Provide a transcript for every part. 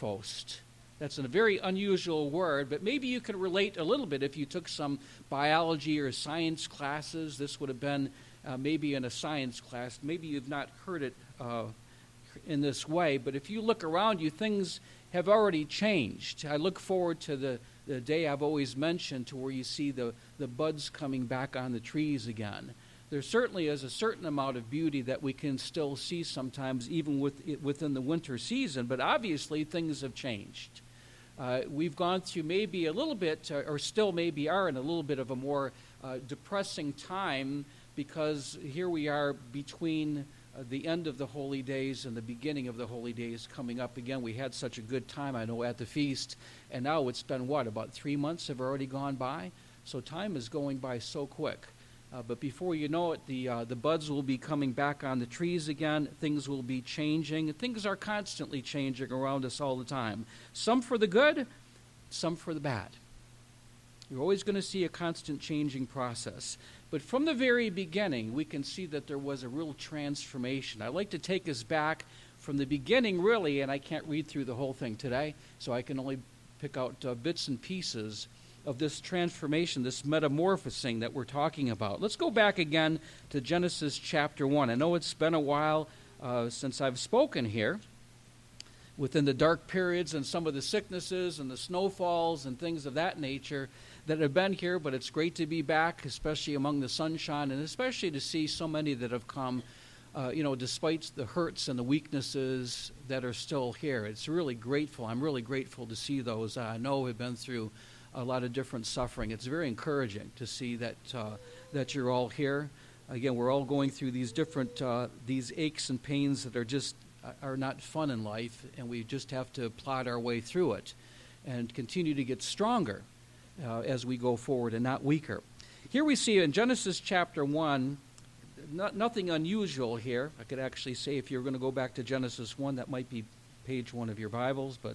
metamorphosed. That's a very unusual word, but maybe you can relate a little bit if you took some biology or science classes. This would have been maybe in a science class. Maybe you've not heard it in this way, but if you look around you, things have already changed. I look forward to the day I've always mentioned to where you see the buds coming back on the trees again. There certainly is a certain amount of beauty that we can still see sometimes, even within the winter season, but obviously things have changed. We've gone through maybe a little bit, or still maybe are in a little bit of a more depressing time, because here we are between the end of the holy days and the beginning of the holy days coming up again. We had such a good time, I know, at the feast, and now it's been, about 3 months have already gone by? So time is going by so quick. But before you know it, the buds will be coming back on the trees again. Things will be changing. Things are constantly changing around us all the time. Some for the good, some for the bad. You're always going to see a constant changing process. But from the very beginning, we can see that there was a real transformation. I'd like to take us back from the beginning, really, and I can't read through the whole thing today, so I can only pick out bits and pieces of this transformation, this metamorphosing that we're talking about. Let's go back again to Genesis chapter 1. I know it's been a while since I've spoken here, within the dark periods and some of the sicknesses and the snowfalls and things of that nature that have been here, but it's great to be back, especially among the sunshine, and especially to see so many that have come, despite the hurts and the weaknesses that are still here. It's really grateful. I'm really grateful to see those I know have been through a lot of different suffering. It's very encouraging to see that you're all here. Again, we're all going through these different these aches and pains that are not fun in life, and we just have to plod our way through it and continue to get stronger as we go forward and not weaker. Here we see in Genesis chapter 1, nothing unusual here. I could actually say, if you're going to go back to Genesis 1, that might be page 1 of your Bibles, but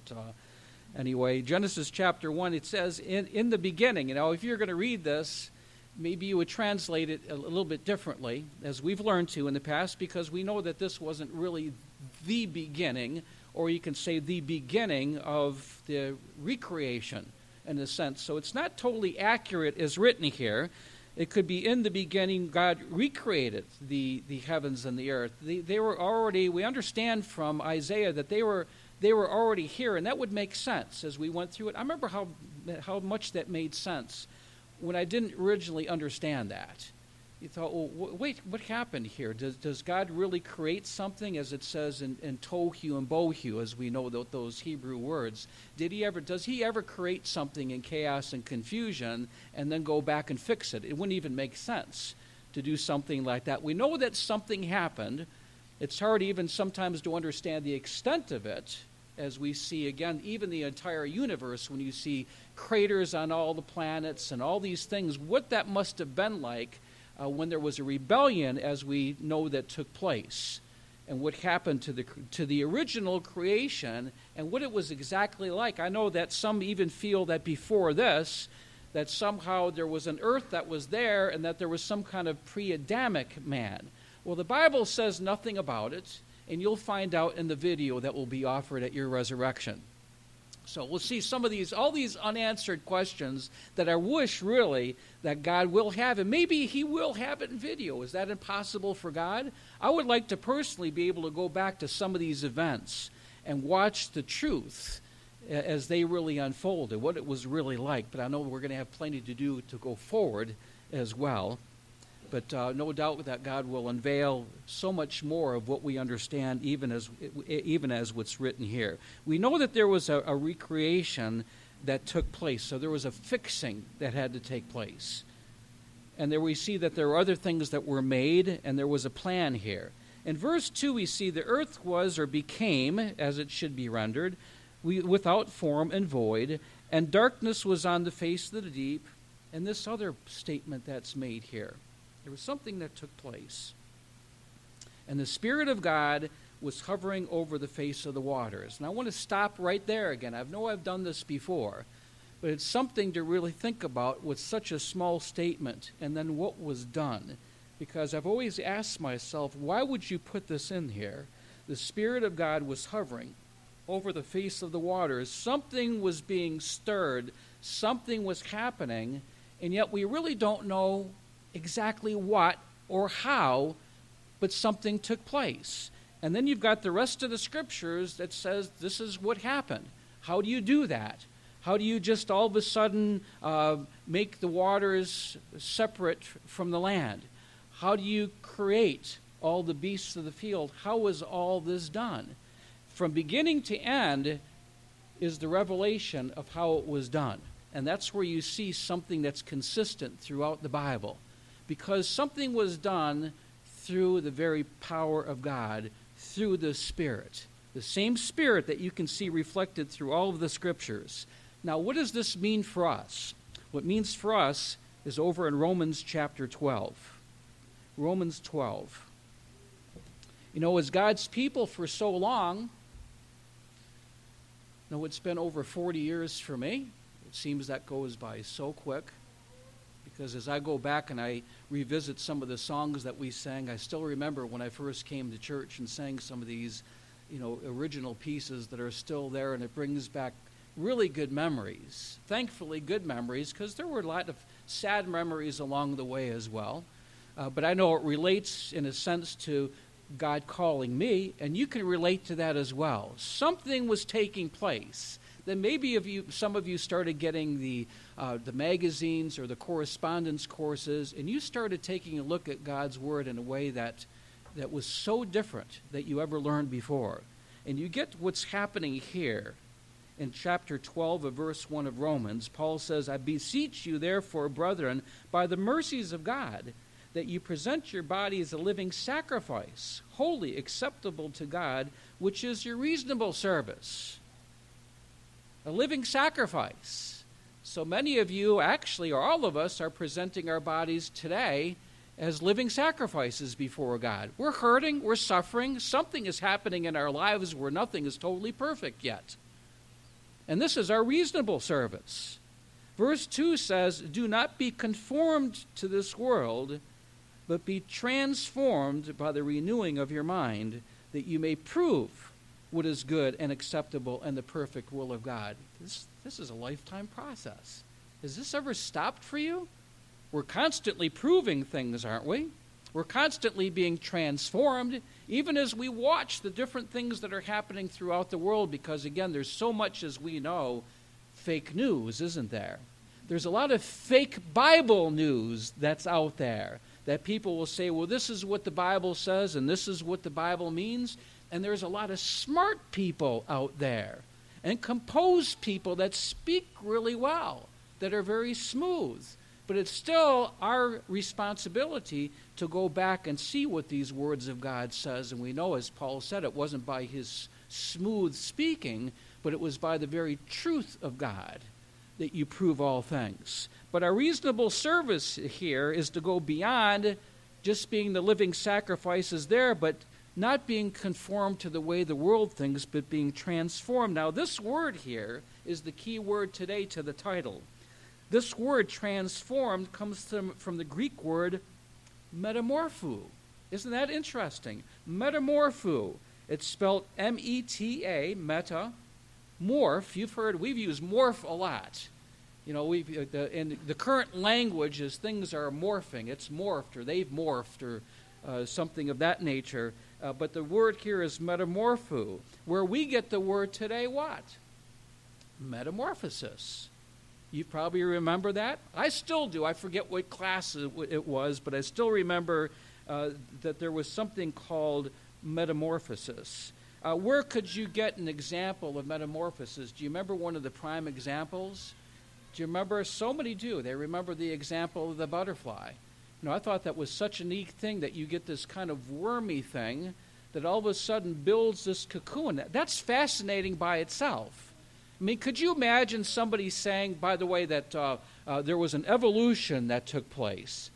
anyway, Genesis chapter 1, it says, in the beginning. If you're going to read this, maybe you would translate it a little bit differently, as we've learned to in the past, because we know that this wasn't really the beginning, or you can say the beginning of the recreation, in a sense. So it's not totally accurate as written here. It could be, in the beginning, God recreated the heavens and the earth. They were already, we understand from Isaiah that they were already here, and that would make sense as we went through it. I remember how much that made sense when I didn't originally understand that. You thought, well, wait, what happened here? Does God really create something, as it says in tohu and bohu, as we know those Hebrew words? Does he ever create something in chaos and confusion and then go back and fix it? It wouldn't even make sense to do something like that. We know that something happened. It's hard even sometimes to understand the extent of it, as we see, again, even the entire universe, when you see craters on all the planets and all these things, what that must have been like when there was a rebellion, as we know, that took place, and what happened to the original creation, and what it was exactly like. I know that some even feel that before this, that somehow there was an earth that was there, and that there was some kind of pre-Adamic man. Well, the Bible says nothing about it, and you'll find out in the video that will be offered at your resurrection. So we'll see all these unanswered questions that I wish really that God will have, and maybe he will have it in video. Is that impossible for God? I would like to personally be able to go back to some of these events and watch the truth as they really unfolded, what it was really like. But I know we're going to have plenty to do to go forward as well. But no doubt that God will unveil so much more of what we understand, even as what's written here. We know that there was a recreation that took place, so there was a fixing that had to take place. And there we see that there were other things that were made, and there was a plan here. In verse 2, we see the earth was, or became, as it should be rendered, without form and void, and darkness was on the face of the deep, and this other statement that's made here. There was something that took place. And the Spirit of God was hovering over the face of the waters. And I want to stop right there again. I know I've done this before, but it's something to really think about with such a small statement and then what was done. Because I've always asked myself, why would you put this in here? The Spirit of God was hovering. over the face of the waters. Something was being stirred, something was happening, and yet we really don't know exactly what or how, but something took place. And then you've got the rest of the scriptures that says this is what happened. How do you do that? How do you just all of a sudden make the waters separate from the land? How do you create all the beasts of the field? How was all this done? From beginning to end is the revelation of how it was done. And that's where you see something that's consistent throughout the Bible. Because something was done through the very power of God, through the Spirit. The same Spirit that you can see reflected through all of the scriptures. Now, what does this mean for us? What it means for us is over in Romans chapter 12. Romans 12. You know, as God's people for so long, it's been over 40 years for me. It seems that goes by so quick. Because as I go back and I revisit some of the songs that we sang, I still remember when I first came to church and sang some of these, original pieces that are still there, and it brings back really good memories. Thankfully, good memories, because there were a lot of sad memories along the way as well. But I know it relates, in a sense, to God calling me, and you can relate to that as well. Something was taking place. Then maybe some of you started getting the magazines or the correspondence courses, and you started taking a look at God's Word in a way that was so different that you ever learned before. And you get what's happening here. In chapter 12 of verse 1 of Romans, Paul says, I beseech you, therefore, brethren, by the mercies of God, that you present your body as a living sacrifice, holy, acceptable to God, which is your reasonable service. A living sacrifice. So many of you, actually, or all of us, are presenting our bodies today as living sacrifices before God. We're hurting, we're suffering, something is happening in our lives where nothing is totally perfect yet. And this is our reasonable service. Verse 2 says, do not be conformed to this world, but be transformed by the renewing of your mind, that you may prove what is good and acceptable and the perfect will of God. This is a lifetime process. Has this ever stopped for you? We're constantly proving things, aren't we? We're constantly being transformed, even as we watch the different things that are happening throughout the world, because, again, there's so much, as we know, fake news, isn't there? There's a lot of fake Bible news that's out there that people will say, well, this is what the Bible says, and this is what the Bible means. And there's a lot of smart people out there and composed people that speak really well, that are very smooth. But it's still our responsibility to go back and see what these words of God says. And we know, as Paul said, it wasn't by his smooth speaking, but it was by the very truth of God that you prove all things. But our reasonable service here is to go beyond just being the living sacrifices there, but not being conformed to the way the world thinks, but being transformed. Now, this word here is the key word today to the title. This word, transformed, comes from the Greek word metamorpho. Isn't that interesting? Metamorpho. It's spelled M-E-T-A, meta, morph. We've used morph a lot. In the current language is things are morphing. It's morphed, or they've morphed, or something of that nature. But the word here is metamorpho, where we get the word today what? Metamorphosis. You probably remember that. I still do. I forget what class it was, but I still remember that there was something called metamorphosis. Where could you get an example of metamorphosis? Do you remember one of the prime examples? Do you remember? So many do. They remember the example of the butterfly. I thought that was such a neat thing that you get this kind of wormy thing that all of a sudden builds this cocoon. That's fascinating by itself. I mean, could you imagine somebody saying, by the way, that there was an evolution that took place?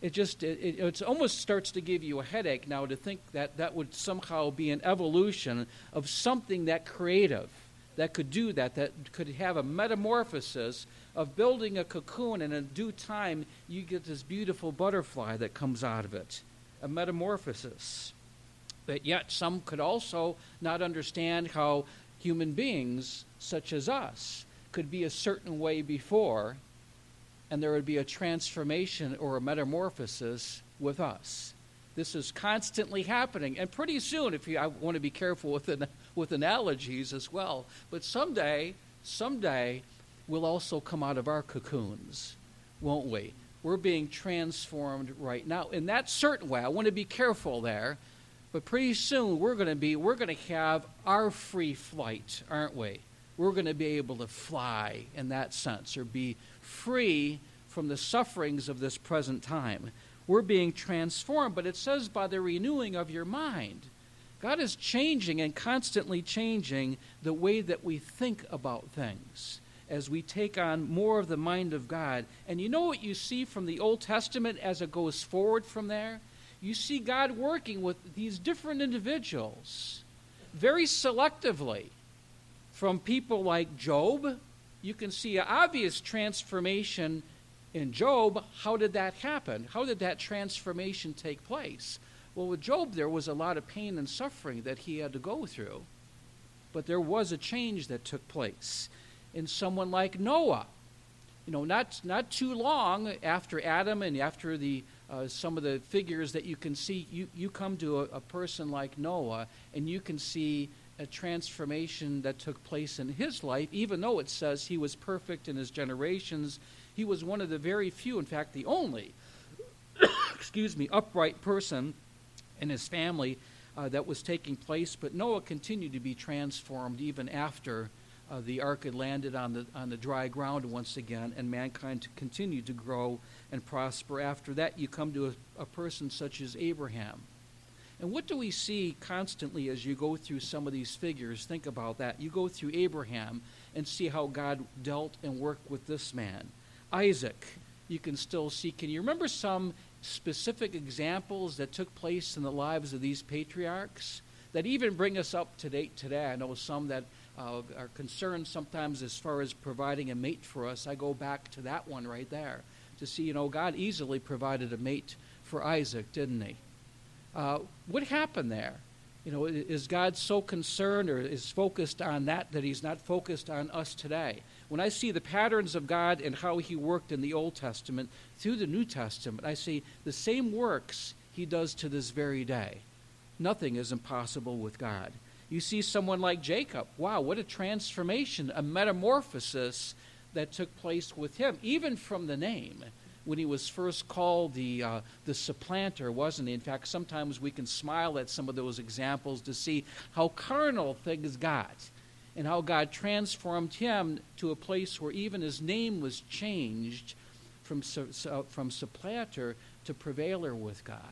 It almost starts to give you a headache now to think that would somehow be an evolution of something that creative, that could do that could have a metamorphosis of building a cocoon, and in due time you get this beautiful butterfly that comes out of it, a metamorphosis. But yet some could also not understand how human beings such as us could be a certain way before, and there would be a transformation or a metamorphosis with us. This is constantly happening, and pretty soon, I want to be careful with analogies as well, but someday, we'll also come out of our cocoons, won't we? We're being transformed right now in that certain way. I want to be careful there, but pretty soon we're going to have our free flight, aren't we? We're going to be able to fly in that sense, or be free from the sufferings of this present time. We're being transformed, but it says by the renewing of your mind. God is changing and constantly changing the way that we think about things as we take on more of the mind of God. And you know what you see from the Old Testament as it goes forward from there? You see God working with these different individuals very selectively. From people like Job, you can see an obvious transformation in Job. How did that happen? How did that transformation take place? Well, with Job, there was a lot of pain and suffering that he had to go through. But there was a change that took place. In someone like Noah, not too long after Adam and after some of the figures that you can see, you come to a person like Noah, and you can see a transformation that took place in his life. Even though it says he was perfect in his generations, he was one of the very few, in fact, the only, upright person in his family that was taking place. But Noah continued to be transformed even after the ark had landed on the dry ground once again, and mankind continued to grow and prosper. After that, you come to a person such as Abraham. And what do we see constantly as you go through some of these figures? Think about that. You go through Abraham and see how God dealt and worked with this man. Isaac, you can still see. Can you remember some specific examples that took place in the lives of these patriarchs that even bring us up to date today? I know some that are concerned sometimes as far as providing a mate for us. I go back to that one right there to see, God easily provided a mate for Isaac, didn't he? What happened there? Is God so concerned or is focused on that he's not focused on us today? When I see the patterns of God and how he worked in the Old Testament through the New Testament, I see the same works he does to this very day. Nothing is impossible with God. You see someone like Jacob. Wow, what a transformation, a metamorphosis that took place with him, even from the name. When he was first called the supplanter, wasn't he? In fact, sometimes we can smile at some of those examples to see how carnal things got and how God transformed him to a place where even his name was changed from supplanter to prevailer with God.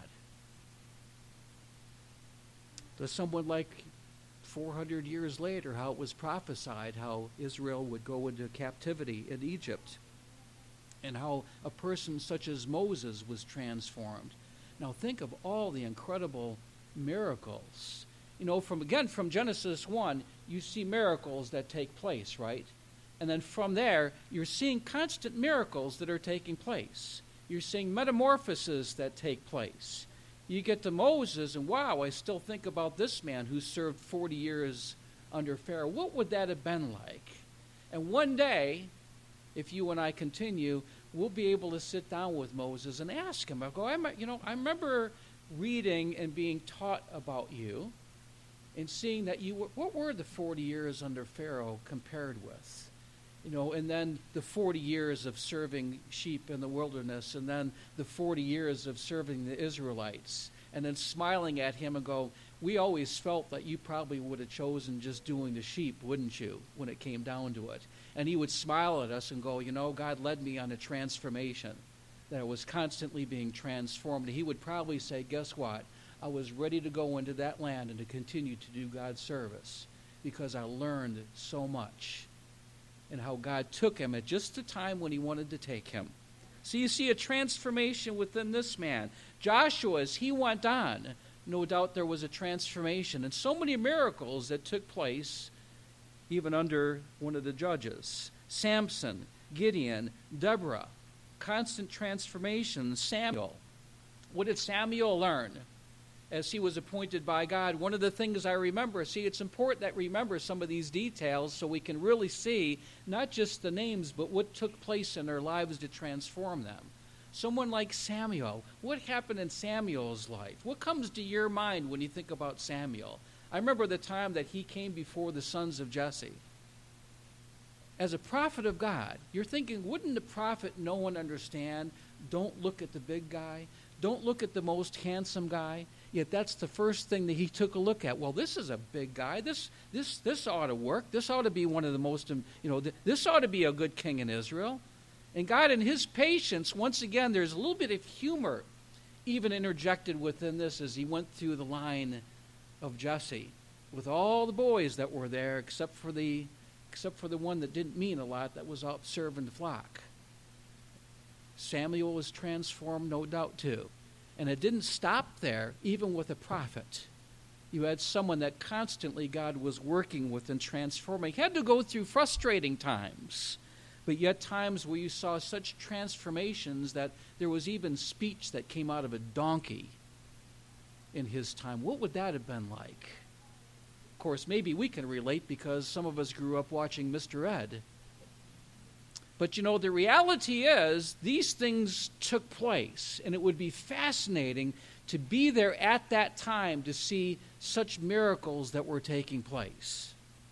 There's someone like 400 years later, how it was prophesied how Israel would go into captivity in Egypt, and how a person such as Moses was transformed. Now think of all the incredible miracles. From Genesis 1, you see miracles that take place, right? And then from there, you're seeing constant miracles that are taking place. You're seeing metamorphoses that take place. You get to Moses, and wow, I still think about this man who served 40 years under Pharaoh. What would that have been like? And one day, if you and I continue, we'll be able to sit down with Moses and ask him. I remember reading and being taught about you and seeing that what were the 40 years under Pharaoh compared with? And then the 40 years of serving sheep in the wilderness, and then the 40 years of serving the Israelites, and then smiling at him and go, we always felt that you probably would have chosen just doing the sheep, wouldn't you, when it came down to it? And he would smile at us and go, God led me on a transformation, that I was constantly being transformed. And he would probably say, guess what? I was ready to go into that land and to continue to do God's service because I learned so much. And how God took him at just the time when he wanted to take him. So you see a transformation within this man. Joshua, as he went on, no doubt there was a transformation. And so many miracles that took place even under one of the judges. Samson, Gideon, Deborah, constant transformation. Samuel. What did Samuel learn? as he was appointed by God. One of the things I remember, it's important that we remember some of these details so we can really see not just the names, but what took place in their lives to transform them. Someone like Samuel, what happened in Samuel's life? What comes to your mind when you think about Samuel? I remember the time that he came before the sons of Jesse. As a prophet of God, you're thinking, wouldn't the prophet know and understand? Don't look at the big guy. Don't look at the most handsome guy. Yet that's the first thing that he took a look at. Well, this is a big guy. This ought to work. This ought to be one of the most, this ought to be a good king in Israel. And God, in his patience, once again, there's a little bit of humor even interjected within this as he went through the line of Jesse with all the boys that were there except for the one that didn't mean a lot, that was out serving the flock. Samuel was transformed, no doubt, too. And it didn't stop there, even with a prophet. You had someone that constantly God was working with and transforming. He had to go through frustrating times, but yet times where you saw such transformations that there was even speech that came out of a donkey in his time. What would that have been like? Of course, maybe we can relate because some of us grew up watching Mr. Ed. But the reality is these things took place, and it would be fascinating to be there at that time to see such miracles that were taking place.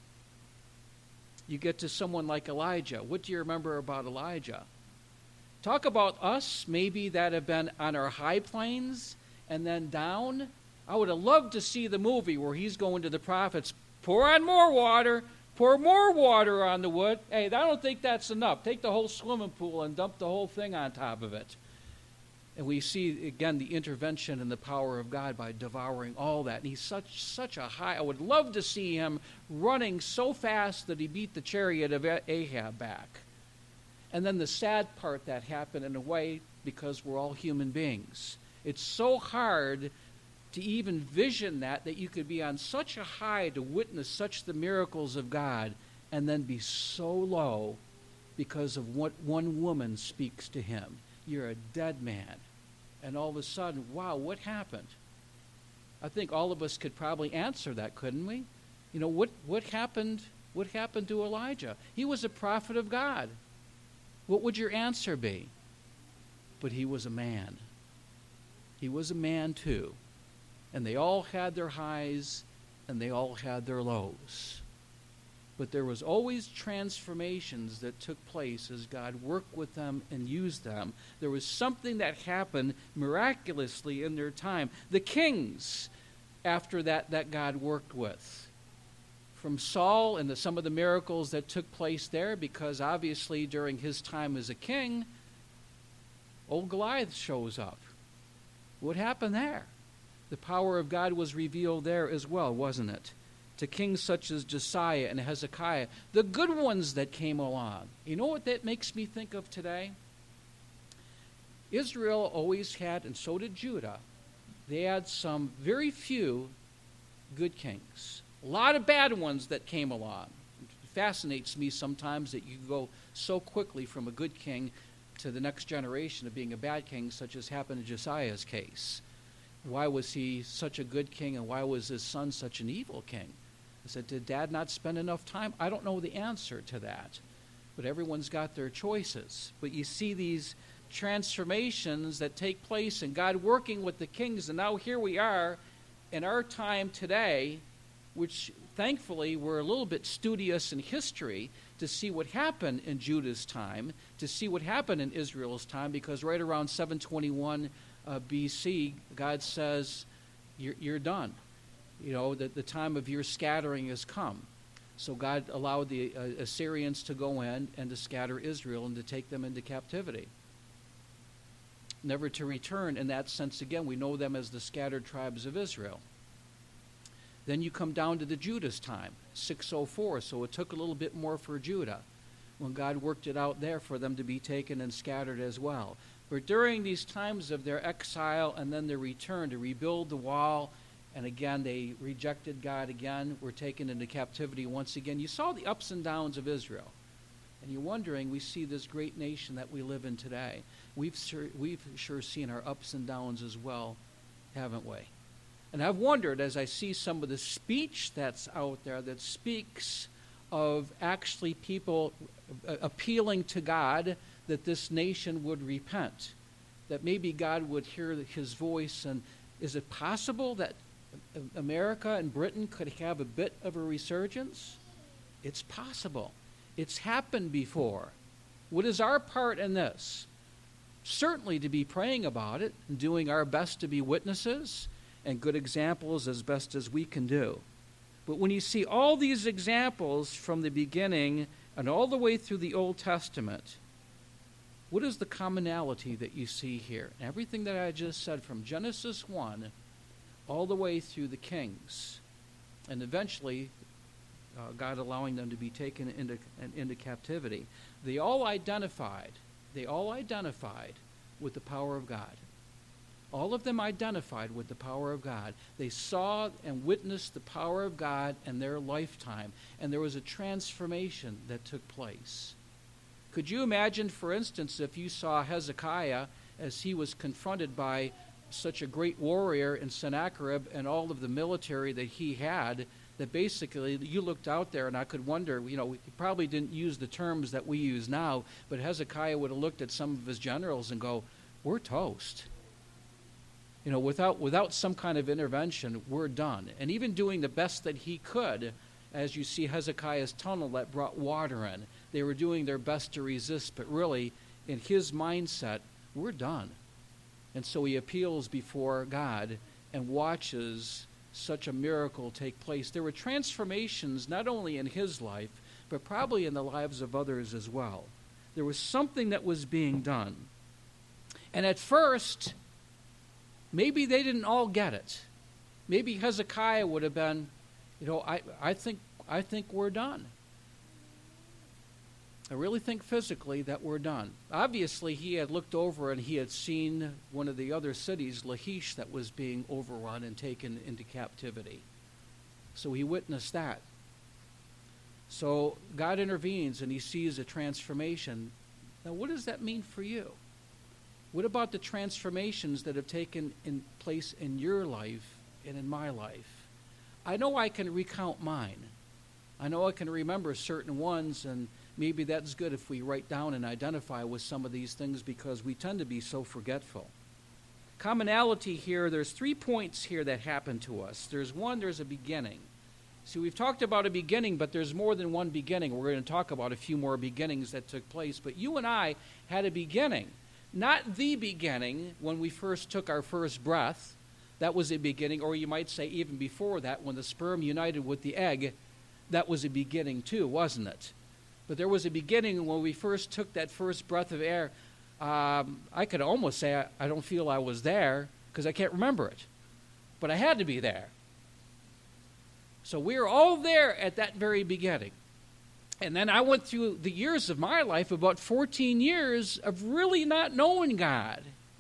You get to someone like Elijah. What do you remember about Elijah? Talk about us, maybe that have been on our high plains and then down. I would have loved to see the movie where he's going to the prophets, pour on more water, pour more water on the wood. Hey, I don't think that's enough. Take the whole swimming pool and dump the whole thing on top of it. And we see, again, the intervention and the power of God by devouring all that. And he's such a high. I would love to see him running so fast that he beat the chariot of Ahab back. And then the sad part that happened in a way, because we're all human beings. It's so hard to even vision that you could be on such a high to witness such the miracles of God and then be so low because of what one woman speaks to him. You're a dead man. And all of a sudden, wow, what happened? I think all of us could probably answer that, couldn't we? What happened? What happened to Elijah? He was a prophet of God. What would your answer be? But he was a man. He was a man too. And they all had their highs and they all had their lows. But there was always transformations that took place as God worked with them and used them. There was something that happened miraculously in their time. The kings, after that God worked with. From Saul and some of the miracles that took place there, because obviously during his time as a king, old Goliath shows up. What happened there? The power of God was revealed there as well, wasn't it? To kings such as Josiah and Hezekiah, the good ones that came along. You know what that makes me think of today? Israel always had, and so did Judah, they had some very few good kings. A lot of bad ones that came along. It fascinates me sometimes that you go so quickly from a good king to the next generation of being a bad king, such as happened in Josiah's case. Why was he such a good king, and why was his son such an evil king? I said, did Dad not spend enough time? I don't know the answer to that. But everyone's got their choices. But you see these transformations that take place and God working with the kings. And now here we are in our time today, which thankfully we're a little bit studious in history to see what happened in Judah's time, to see what happened in Israel's time, because right around 721 BC, God says, you're done. The time of your scattering has come. So God allowed the Assyrians to go in and to scatter Israel and to take them into captivity. Never to return in that sense again. We know them as the scattered tribes of Israel. Then you come down to the Judah's time, 604. So it took a little bit more for Judah when God worked it out there for them to be taken and scattered as well. But during these times of their exile and then their return to rebuild the wall, and again they rejected God again, were taken into captivity once again. You saw the ups and downs of Israel. And you're wondering, we see this great nation that we live in today. We've sure seen our ups and downs as well, haven't we? And I've wondered, as I see some of the speech that's out there that speaks of actually people appealing to God that this nation would repent, that maybe God would hear his voice. And is it possible that America and Britain could have a bit of a resurgence? It's possible. It's happened before. What is our part in this? Certainly to be praying about it and doing our best to be witnesses and good examples as best as we can do. But when you see all these examples from the beginning and all the way through the Old Testament, what is the commonality that you see here? Everything that I just said from Genesis 1 all the way through the kings, and eventually God allowing them to be taken into captivity. They all identified with the power of God. All of them identified with the power of God. They saw and witnessed the power of God in their lifetime, and there was a transformation that took place. Could you imagine, for instance, if you saw Hezekiah as he was confronted by such a great warrior in Sennacherib and all of the military that he had, that basically you looked out there, and I could wonder, he probably didn't use the terms that we use now, but Hezekiah would have looked at some of his generals and go, we're toast. Without some kind of intervention, we're done. And even doing the best that he could, as you see Hezekiah's tunnel that brought water in, they were doing their best to resist, but really, in his mindset, we're done. And so he appeals before God and watches such a miracle take place. There were transformations not only in his life, but probably in the lives of others as well. There was something that was being done. And at first, maybe they didn't all get it. Maybe Hezekiah would have been, I think we're done. I really think physically that we're done. Obviously, he had looked over and he had seen one of the other cities, Lachish, that was being overrun and taken into captivity. So he witnessed that. So God intervenes and he sees a transformation. Now, what does that mean for you? What about the transformations that have taken place in your life and in my life? I know I can recount mine. I know I can remember certain ones, and maybe that's good if we write down and identify with some of these things because we tend to be so forgetful. Commonality here, there's 3 points here that happen to us. There's a beginning. See, we've talked about a beginning, but there's more than one beginning. We're going to talk about a few more beginnings that took place. But you and I had a beginning. Not the beginning when we first took our first breath. That was a beginning, or you might say even before that, when the sperm united with the egg, that was a beginning too, wasn't it? But there was a beginning when we first took that first breath of air. I could almost say I don't feel I was there because I can't remember it. But I had to be there. So we were all there at that very beginning. And then I went through the years of my life, about 14 years of really not knowing God.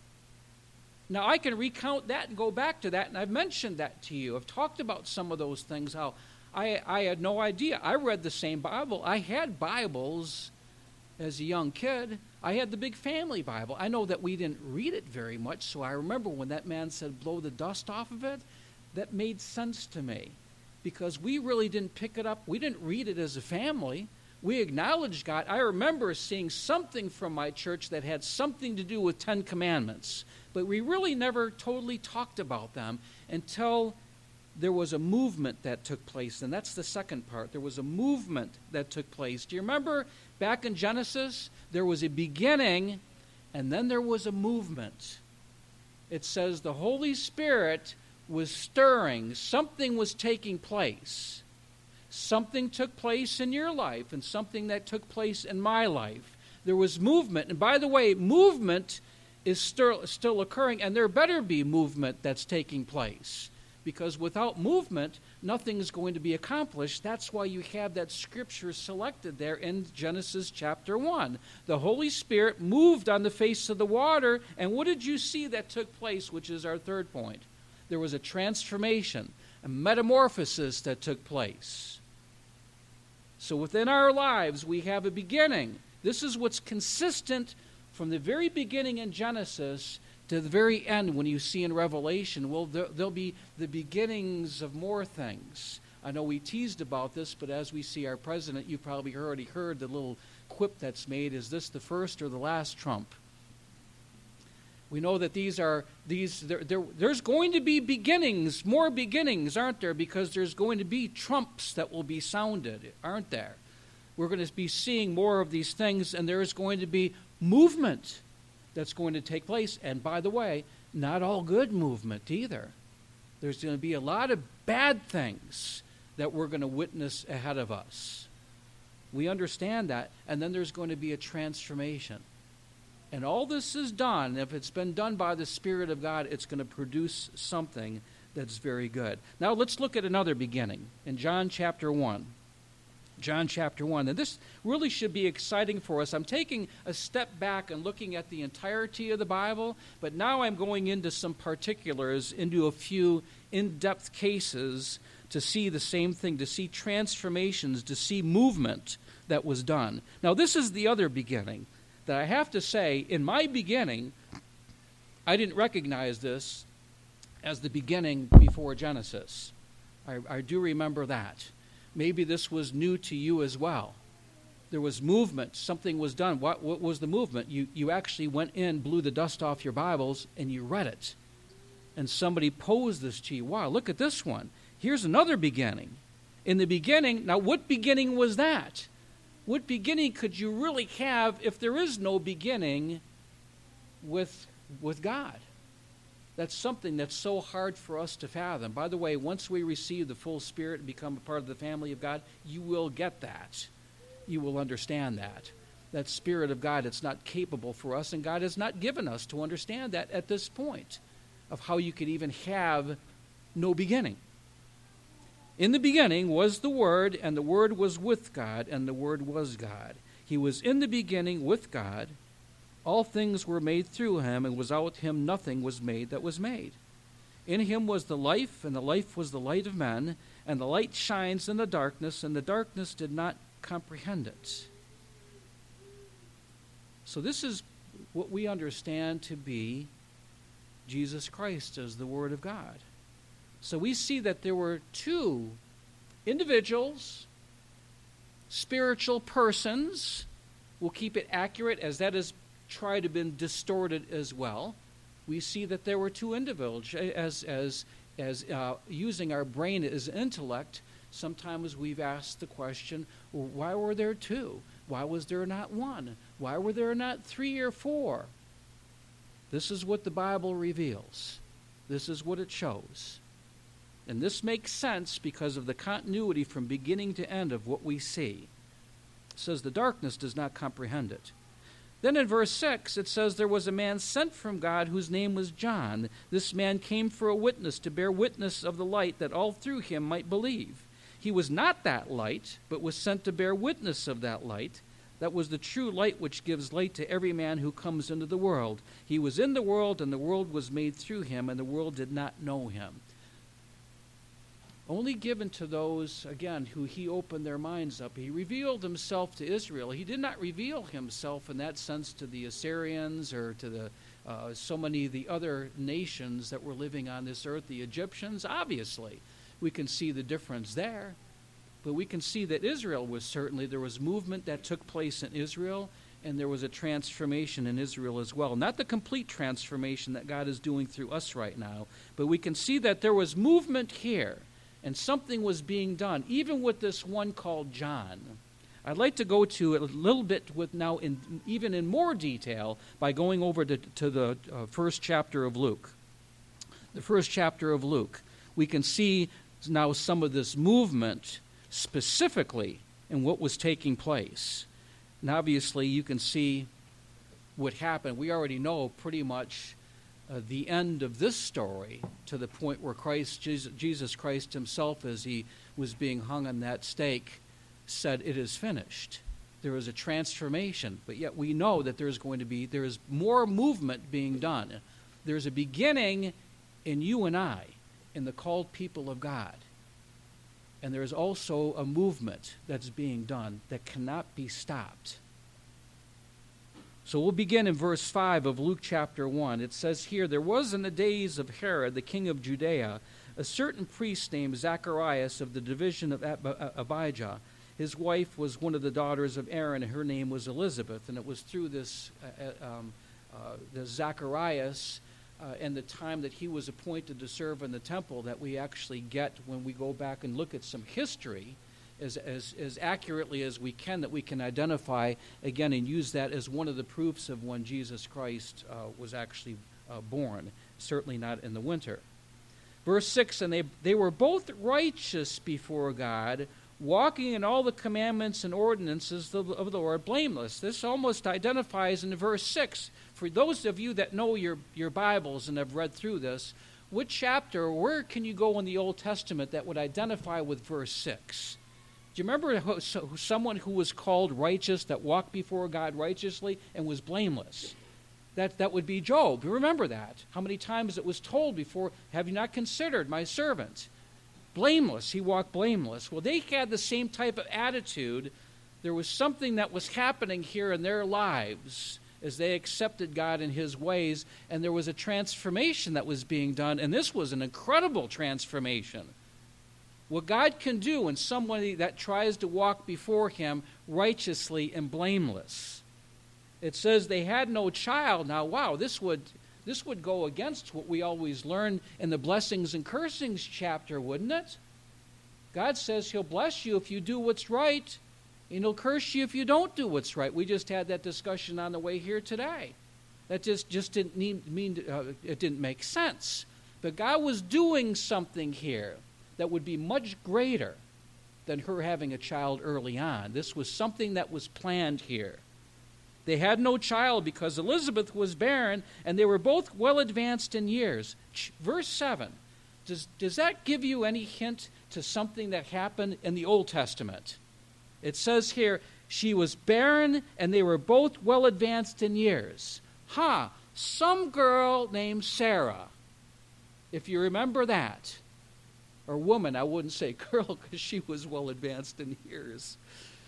Now, I can recount that and go back to that, and I've mentioned that to you. I've talked about some of those things, how I had no idea. I read the same Bible. I had Bibles as a young kid. I had the Big Family Bible. I know that we didn't read it very much, so I remember when that man said, blow the dust off of it, that made sense to me because we really didn't pick it up. We didn't read it as a family. We acknowledged God. I remember seeing something from my church that had something to do with 10 Commandments, but we really never totally talked about them until there was a movement that took place, and that's the second part. There was a movement that took place. Do you remember back in Genesis, there was a beginning, and then there was a movement. It says the Holy Spirit was stirring. Something was taking place. Something took place in your life, and something that took place in my life. There was movement, and by the way, movement is still occurring, and there better be movement that's taking place. Because without movement, nothing is going to be accomplished. That's why you have that scripture selected there in Genesis chapter 1. The Holy Spirit moved on the face of the water, and what did you see that took place, which is our third point? There was a transformation, a metamorphosis that took place. So within our lives, we have a beginning. This is what's consistent from the very beginning in Genesis To the very end, when you see in Revelation, well, there'll be the beginnings of more things. I know we teased about this, but as we see our president, you probably already heard the little quip that's made, is this the first or the last trump? We know that there's going to be beginnings, more beginnings, aren't there? Because there's going to be trumps that will be sounded, aren't there? We're going to be seeing more of these things, and there is going to be movement that's going to take place. And by the way, not all good movement either. There's going to be a lot of bad things that we're going to witness ahead of us. We understand that, and then there's going to be a transformation. And all this is done, if it's been done by the Spirit of God, it's going to produce something that's very good. Now let's look at another beginning in John chapter 1. John chapter 1. And this really should be exciting for us. I'm taking a step back and looking at the entirety of the Bible, but now I'm going into some particulars, into a few in-depth cases to see the same thing, to see transformations, to see movement that was done. Now this is the other beginning that I have to say, in my beginning, I didn't recognize this as the beginning before Genesis. I do remember that. Maybe this was new to you as well. There was movement. Something was done. What was the movement? You actually went in, blew the dust off your Bibles, and you read it. And somebody posed this to you. Wow, look at this one. Here's another beginning. In the beginning, now what beginning was that? What beginning could you really have if there is no beginning with God? That's something that's so hard for us to fathom. By the way, once we receive the full Spirit and become a part of the family of God, you will get that. You will understand that. That Spirit of God, it's not capable for us, and God has not given us to understand that at this point of how you could even have no beginning. In the beginning was the Word, and the Word was with God, and the Word was God. He was in the beginning with God. All things were made through him, and without him nothing was made that was made. In him was the life, and the life was the light of men, and the light shines in the darkness, and the darkness did not comprehend it. So this is what we understand to be Jesus Christ as the Word of God. So we see that there were two individuals, spiritual persons. We'll keep it accurate, as that is tried to be distorted as well. We see that there were two individuals. As using our brain as intellect, sometimes we've asked the question, well, why were there two? Why was there not one? Why were there not three or four? This is what the Bible reveals. This is what it shows. And this makes sense because of the continuity from beginning to end of what we see. It says the darkness does not comprehend it. Then in verse 6, it says, there was a man sent from God whose name was John. This man came for a witness, to bear witness of the light, that all through him might believe. He was not that light, but was sent to bear witness of that light. That was the true light which gives light to every man who comes into the world. He was in the world, and the world was made through him, and the world did not know him. Only given to those, again, who he opened their minds up. He revealed himself to Israel. He did not reveal himself in that sense to the Assyrians or to the so many of the other nations that were living on this earth. The Egyptians, obviously, we can see the difference there. But we can see that Israel was certainly, there was movement that took place in Israel, and there was a transformation in Israel as well. Not the complete transformation that God is doing through us right now, but we can see that there was movement here. And something was being done, even with this one called John. I'd like to go to it a little bit with now, even in more detail, by going over to the first chapter of Luke. The first chapter of Luke. We can see now some of this movement specifically in what was taking place. And obviously you can see what happened. We already know pretty much the end of this story, to the point where Jesus Christ himself, as he was being hung on that stake, said, "It is finished." There is a transformation, but yet we know that there is more movement being done. There's a beginning in you and I, in the called people of God. And there is also a movement that's being done that cannot be stopped. So we'll begin in verse 5 of Luke chapter 1. It says here, "There was in the days of Herod, the king of Judea, a certain priest named Zacharias of the division of Abijah. His wife was one of the daughters of Aaron, and her name was Elizabeth." And it was through this Zacharias and the time that he was appointed to serve in the temple that we actually get, when we go back and look at some history, as accurately as we can, that we can identify again and use that as one of the proofs of when Jesus Christ was actually born, certainly not in the winter. Verse 6, "And they were both righteous before God, walking in all the commandments and ordinances of the Lord, blameless." This almost identifies in verse 6. For those of you that know your Bibles and have read through this, which chapter or where can you go in the Old Testament that would identify with verse 6? Do you remember someone who was called righteous, that walked before God righteously and was blameless? That would be Job. You remember that. How many times it was told before, "Have you not considered my servant?" Blameless. He walked blameless. Well, they had the same type of attitude. There was something that was happening here in their lives as they accepted God in his ways, and there was a transformation that was being done, and this was an incredible transformation. What God can do in somebody that tries to walk before him righteously and blameless. It says they had no child. Now, wow, this would go against what we always learn in the blessings and cursings chapter, wouldn't it? God says he'll bless you if you do what's right, and he'll curse you if you don't do what's right. We just had that discussion on the way here today. That just didn't mean it didn't make sense. But God was doing something here that would be much greater than her having a child early on. This was something that was planned here. They had no child because Elizabeth was barren, and they were both well advanced in years. Verse 7, does that give you any hint to something that happened in the Old Testament? It says here, she was barren, and they were both well advanced in years. Some girl named Sarah, if you remember that. Or woman, I wouldn't say girl, because she was well advanced in years.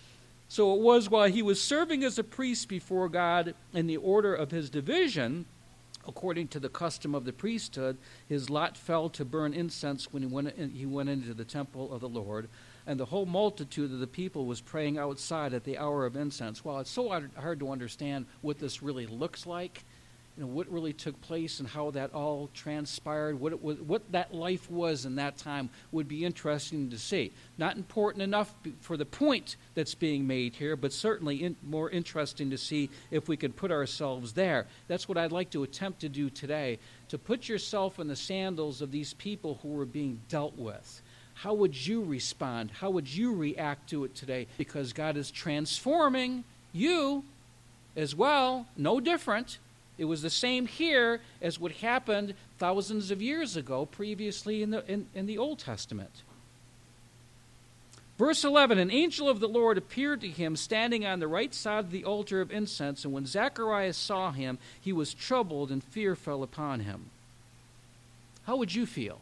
So it was while he was serving as a priest before God in the order of his division, according to the custom of the priesthood, his lot fell to burn incense when he went into the temple of the Lord, and the whole multitude of the people was praying outside at the hour of incense. Well, it's so hard to understand what this really looks like, what really took place and how that all transpired, what that life was in that time would be interesting to see. Not important enough for the point that's being made here, but certainly more interesting to see if we could put ourselves there. That's what I'd like to attempt to do today, to put yourself in the sandals of these people who were being dealt with. How would you respond? How would you react to it today? Because God is transforming you as well, no different. It was the same here as what happened thousands of years ago previously in the Old Testament. Verse 11, an angel of the Lord appeared to him standing on the right side of the altar of incense, and when Zacharias saw him, he was troubled and fear fell upon him. How would you feel?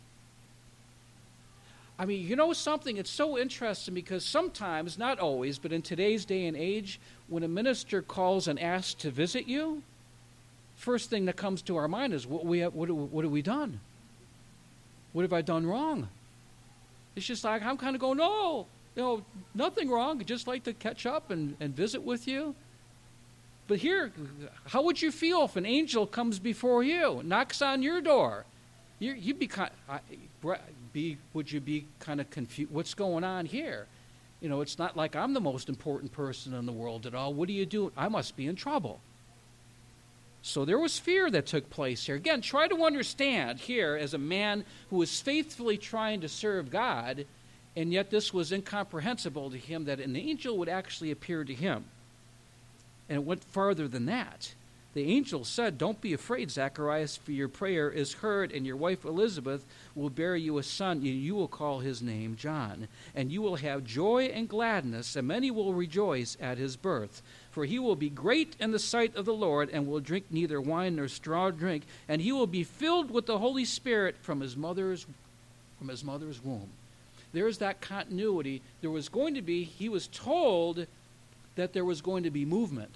I mean, you know something? It's so interesting because sometimes, not always, but in today's day and age, when a minister calls and asks to visit you, first thing that comes to our mind is, what have we done? What have I done wrong? It's just like, I'm kind of going, no, nothing wrong. I'd just like to catch up and visit with you. But here, how would you feel if an angel comes before you, knocks on your door? Would you be kind of confused? What's going on here? It's not like I'm the most important person in the world at all. What are you doing? I must be in trouble. So there was fear that took place here. Again, try to understand here as a man who was faithfully trying to serve God, and yet this was incomprehensible to him that an angel would actually appear to him. And it went farther than that. The angel said, "Don't be afraid, Zacharias, for your prayer is heard, and your wife Elizabeth will bear you a son, and you will call his name John. And you will have joy and gladness, and many will rejoice at his birth. For he will be great in the sight of the Lord, and will drink neither wine nor strong drink, and he will be filled with the Holy Spirit from his mother's womb." There's that continuity. He was told that there was going to be movement.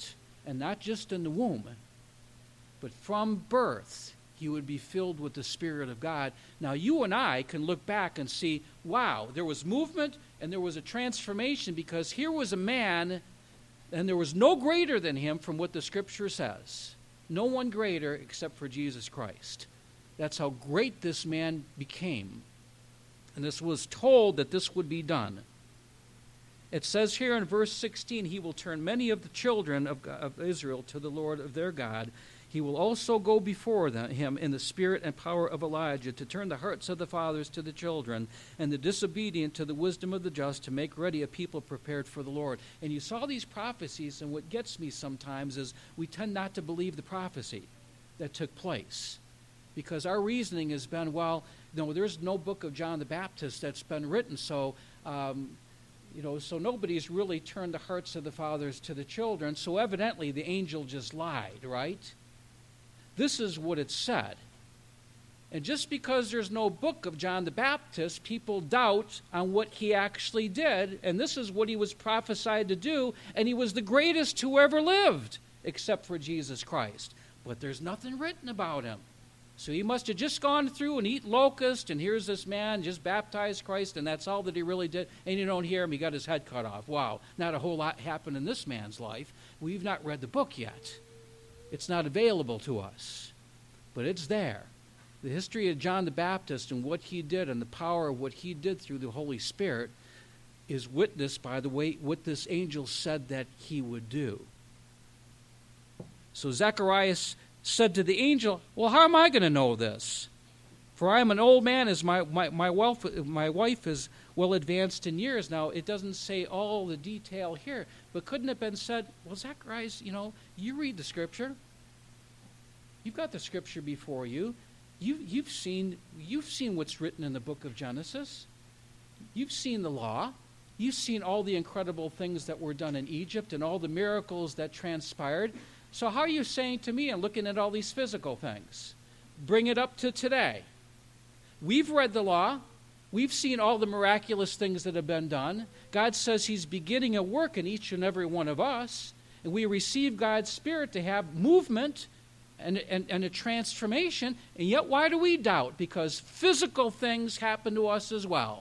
and not just in the womb, but from birth, he would be filled with the Spirit of God. Now, you and I can look back and see, wow, there was movement and there was a transformation, because here was a man, and there was no greater than him from what the Scripture says. No one greater except for Jesus Christ. That's how great this man became. And this was told that this would be done. It says here in verse 16, he will turn many of the children of Israel to the Lord of their God. He will also go before him in the spirit and power of Elijah, to turn the hearts of the fathers to the children, and the disobedient to the wisdom of the just, to make ready a people prepared for the Lord. And you saw these prophecies, and what gets me sometimes is we tend not to believe the prophecy that took place, because our reasoning has been, well, no, there's no book of John the Baptist that's been written, so so nobody's really turned the hearts of the fathers to the children, so evidently the angel just lied, right? This is what it said. And just because there's no book of John the Baptist, people doubt on what he actually did, and this is what he was prophesied to do, and he was the greatest who ever lived, except for Jesus Christ. But there's nothing written about him. So he must have just gone through and eaten locusts, and here's this man just baptized Christ, and that's all that he really did. And you don't hear him, he got his head cut off. Wow, not a whole lot happened in this man's life. We've not read the book yet. It's not available to us, but it's there. The history of John the Baptist and what he did and the power of what he did through the Holy Spirit is witnessed by the way what this angel said that he would do. So Zacharias said to the angel, well, how am I going to know this? For I am an old man, as my wife is well advanced in years. Now, it doesn't say all the detail here, but couldn't it have been said, well, Zacharias, you read the Scripture. You've got the Scripture before you. You've seen what's written in the book of Genesis. You've seen the law. You've seen all the incredible things that were done in Egypt and all the miracles that transpired. So how are you saying to me, and looking at all these physical things? Bring it up to today. We've read the law. We've seen all the miraculous things that have been done. God says he's beginning a work in each and every one of us, and we receive God's Spirit to have movement and a transformation, and yet why do we doubt? Because physical things happen to us as well.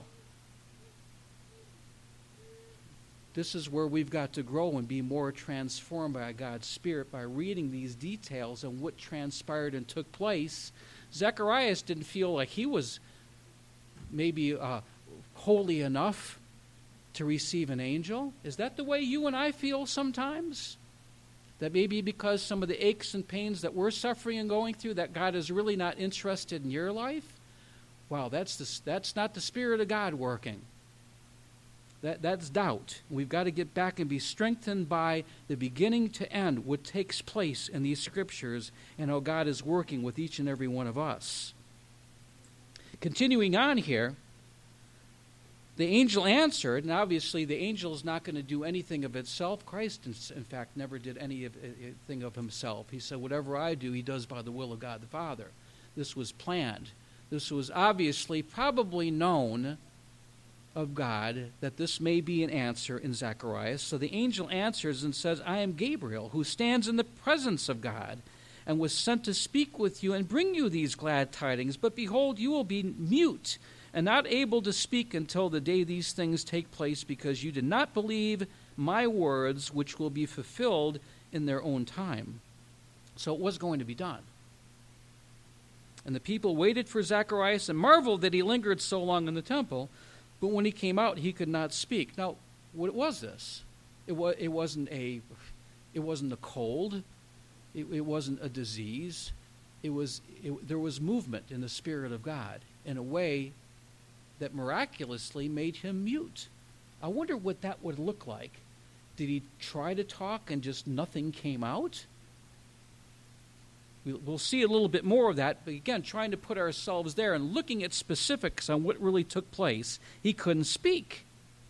This is where we've got to grow and be more transformed by God's Spirit by reading these details and what transpired and took place. Zacharias didn't feel like he was maybe holy enough to receive an angel. Is that the way you and I feel sometimes? That maybe because some of the aches and pains that we're suffering and going through, that God is really not interested in your life? Wow, that's not the Spirit of God working. That's doubt. We've got to get back and be strengthened by the beginning to end what takes place in these Scriptures and how God is working with each and every one of us. Continuing on here, the angel answered, and obviously the angel is not going to do anything of itself. Christ, in fact, never did anything of himself. He said, whatever I do, he does by the will of God the Father. This was planned. This was obviously probably known of God, that this may be an answer in Zacharias. So the angel answers and says, I am Gabriel, who stands in the presence of God, and was sent to speak with you and bring you these glad tidings. But behold, you will be mute and not able to speak until the day these things take place, because you did not believe my words, which will be fulfilled in their own time. So it was going to be done. And the people waited for Zacharias and marveled that he lingered so long in the temple. But when he came out, he could not speak. Now, what was this? It wasn't a cold. It wasn't a disease. There was movement in the Spirit of God in a way that miraculously made him mute. I wonder what that would look like. Did he try to talk and just nothing came out? We'll see a little bit more of that, but again, trying to put ourselves there and looking at specifics on what really took place, he couldn't speak.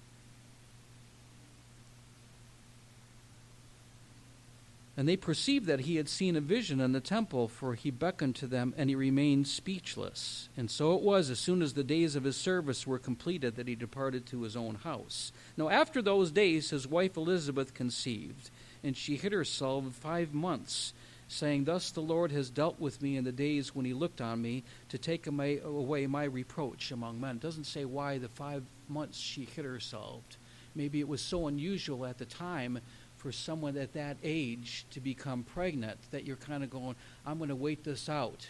And they perceived that he had seen a vision in the temple, for he beckoned to them, and he remained speechless. And so it was, as soon as the days of his service were completed, that he departed to his own house. Now after those days his wife Elizabeth conceived, and she hid herself 5 months, saying, Thus the Lord has dealt with me in the days when he looked on me to take away my reproach among men. It doesn't say why the 5 months she hid herself. Maybe it was so unusual at the time for someone at that age to become pregnant that you're kind of going, I'm going to wait this out.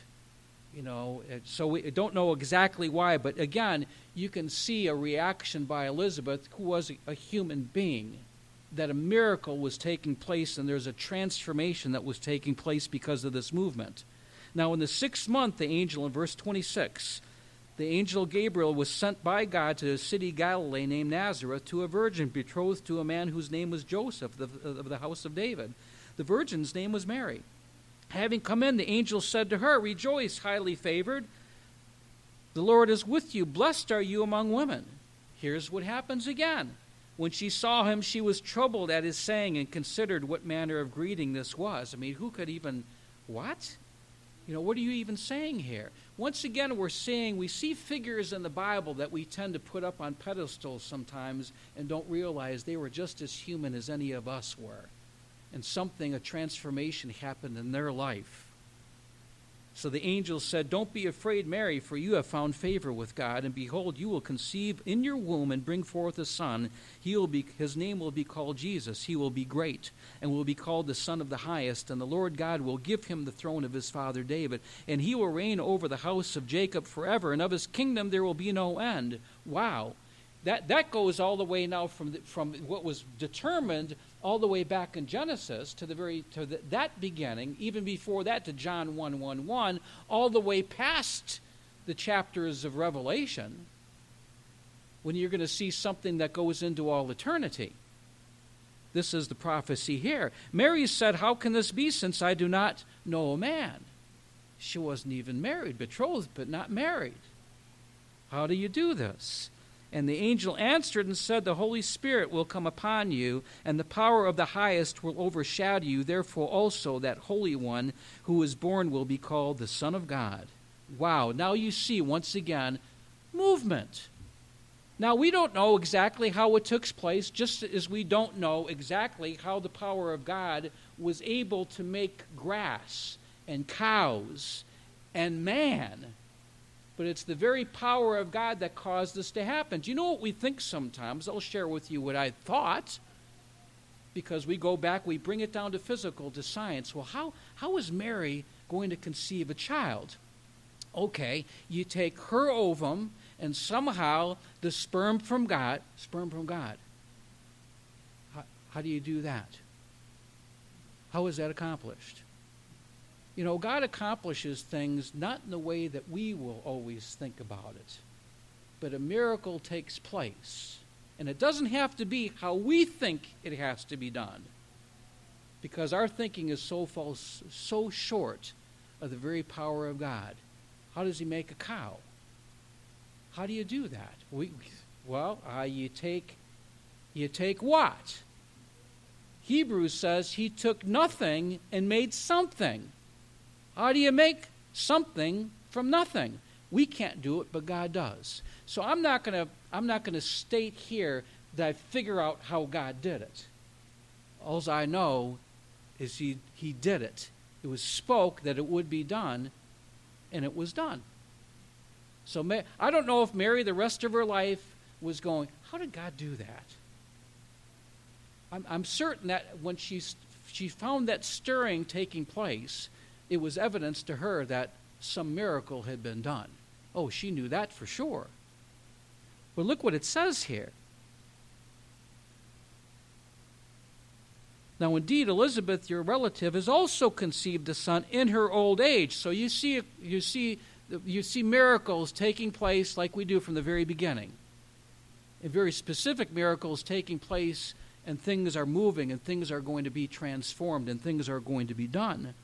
So we don't know exactly why, but again, you can see a reaction by Elizabeth, who was a human being, that a miracle was taking place, and there's a transformation that was taking place because of this movement. Now, in the 6th month, the angel, in verse 26, the angel Gabriel was sent by God to a city Galilee named Nazareth to a virgin betrothed to a man whose name was Joseph, of the house of David. The virgin's name was Mary. Having come in, the angel said to her, Rejoice, highly favored. The Lord is with you. Blessed are you among women. Here's what happens again. When she saw him, she was troubled at his saying and considered what manner of greeting this was. I mean, who could even, what? What are you even saying here? Once again, we see figures in the Bible that we tend to put up on pedestals sometimes and don't realize they were just as human as any of us were. And a transformation happened in their life. So the angel said, Don't be afraid, Mary, for you have found favor with God, and behold, you will conceive in your womb and bring forth a son. His name will be called Jesus. He will be great, and will be called the Son of the Highest, and the Lord God will give him the throne of his father David, and he will reign over the house of Jacob forever, and of his kingdom there will be no end. Wow. That goes all the way now from what was determined all the way back in Genesis to that beginning, even before that to John 1:1, all the way past the chapters of Revelation, when you're going to see something that goes into all eternity. This is the prophecy here. Mary said, How can this be, since I do not know a man? She wasn't even married, betrothed, but not married. How do you do this? And the angel answered and said, The Holy Spirit will come upon you, and the power of the Highest will overshadow you. Therefore also that Holy One who is born will be called the Son of God. Wow, now you see once again movement. Now we don't know exactly how it took place, just as we don't know exactly how the power of God was able to make grass and cows and man. But it's the very power of God that caused this to happen. Do you know what we think sometimes? I'll share with you what I thought. Because we go back, we bring it down to physical, to science. Well, how is Mary going to conceive a child? Okay, you take her ovum and somehow the sperm from God. How do you do that? How is that accomplished? God accomplishes things not in the way that we will always think about it, but a miracle takes place. And it doesn't have to be how we think it has to be done, because our thinking is so short of the very power of God. How does he make a cow? How do you do that? You take what? Hebrews says he took nothing and made something. How do you make something from nothing? We can't do it, but God does. So I'm not going to state here that I figure out how God did it. All I know is he did it. It was spoke that it would be done, and it was done. So I don't know if Mary the rest of her life was going, how did God do that? I'm certain that when she found that stirring taking place, it was evidence to her that some miracle had been done. Oh, she knew that for sure. But look what it says here. Now, indeed, Elizabeth, your relative, has also conceived a son in her old age. So you see miracles taking place like we do from the very beginning. And very specific miracles taking place, and things are moving, and things are going to be transformed, and things are going to be done.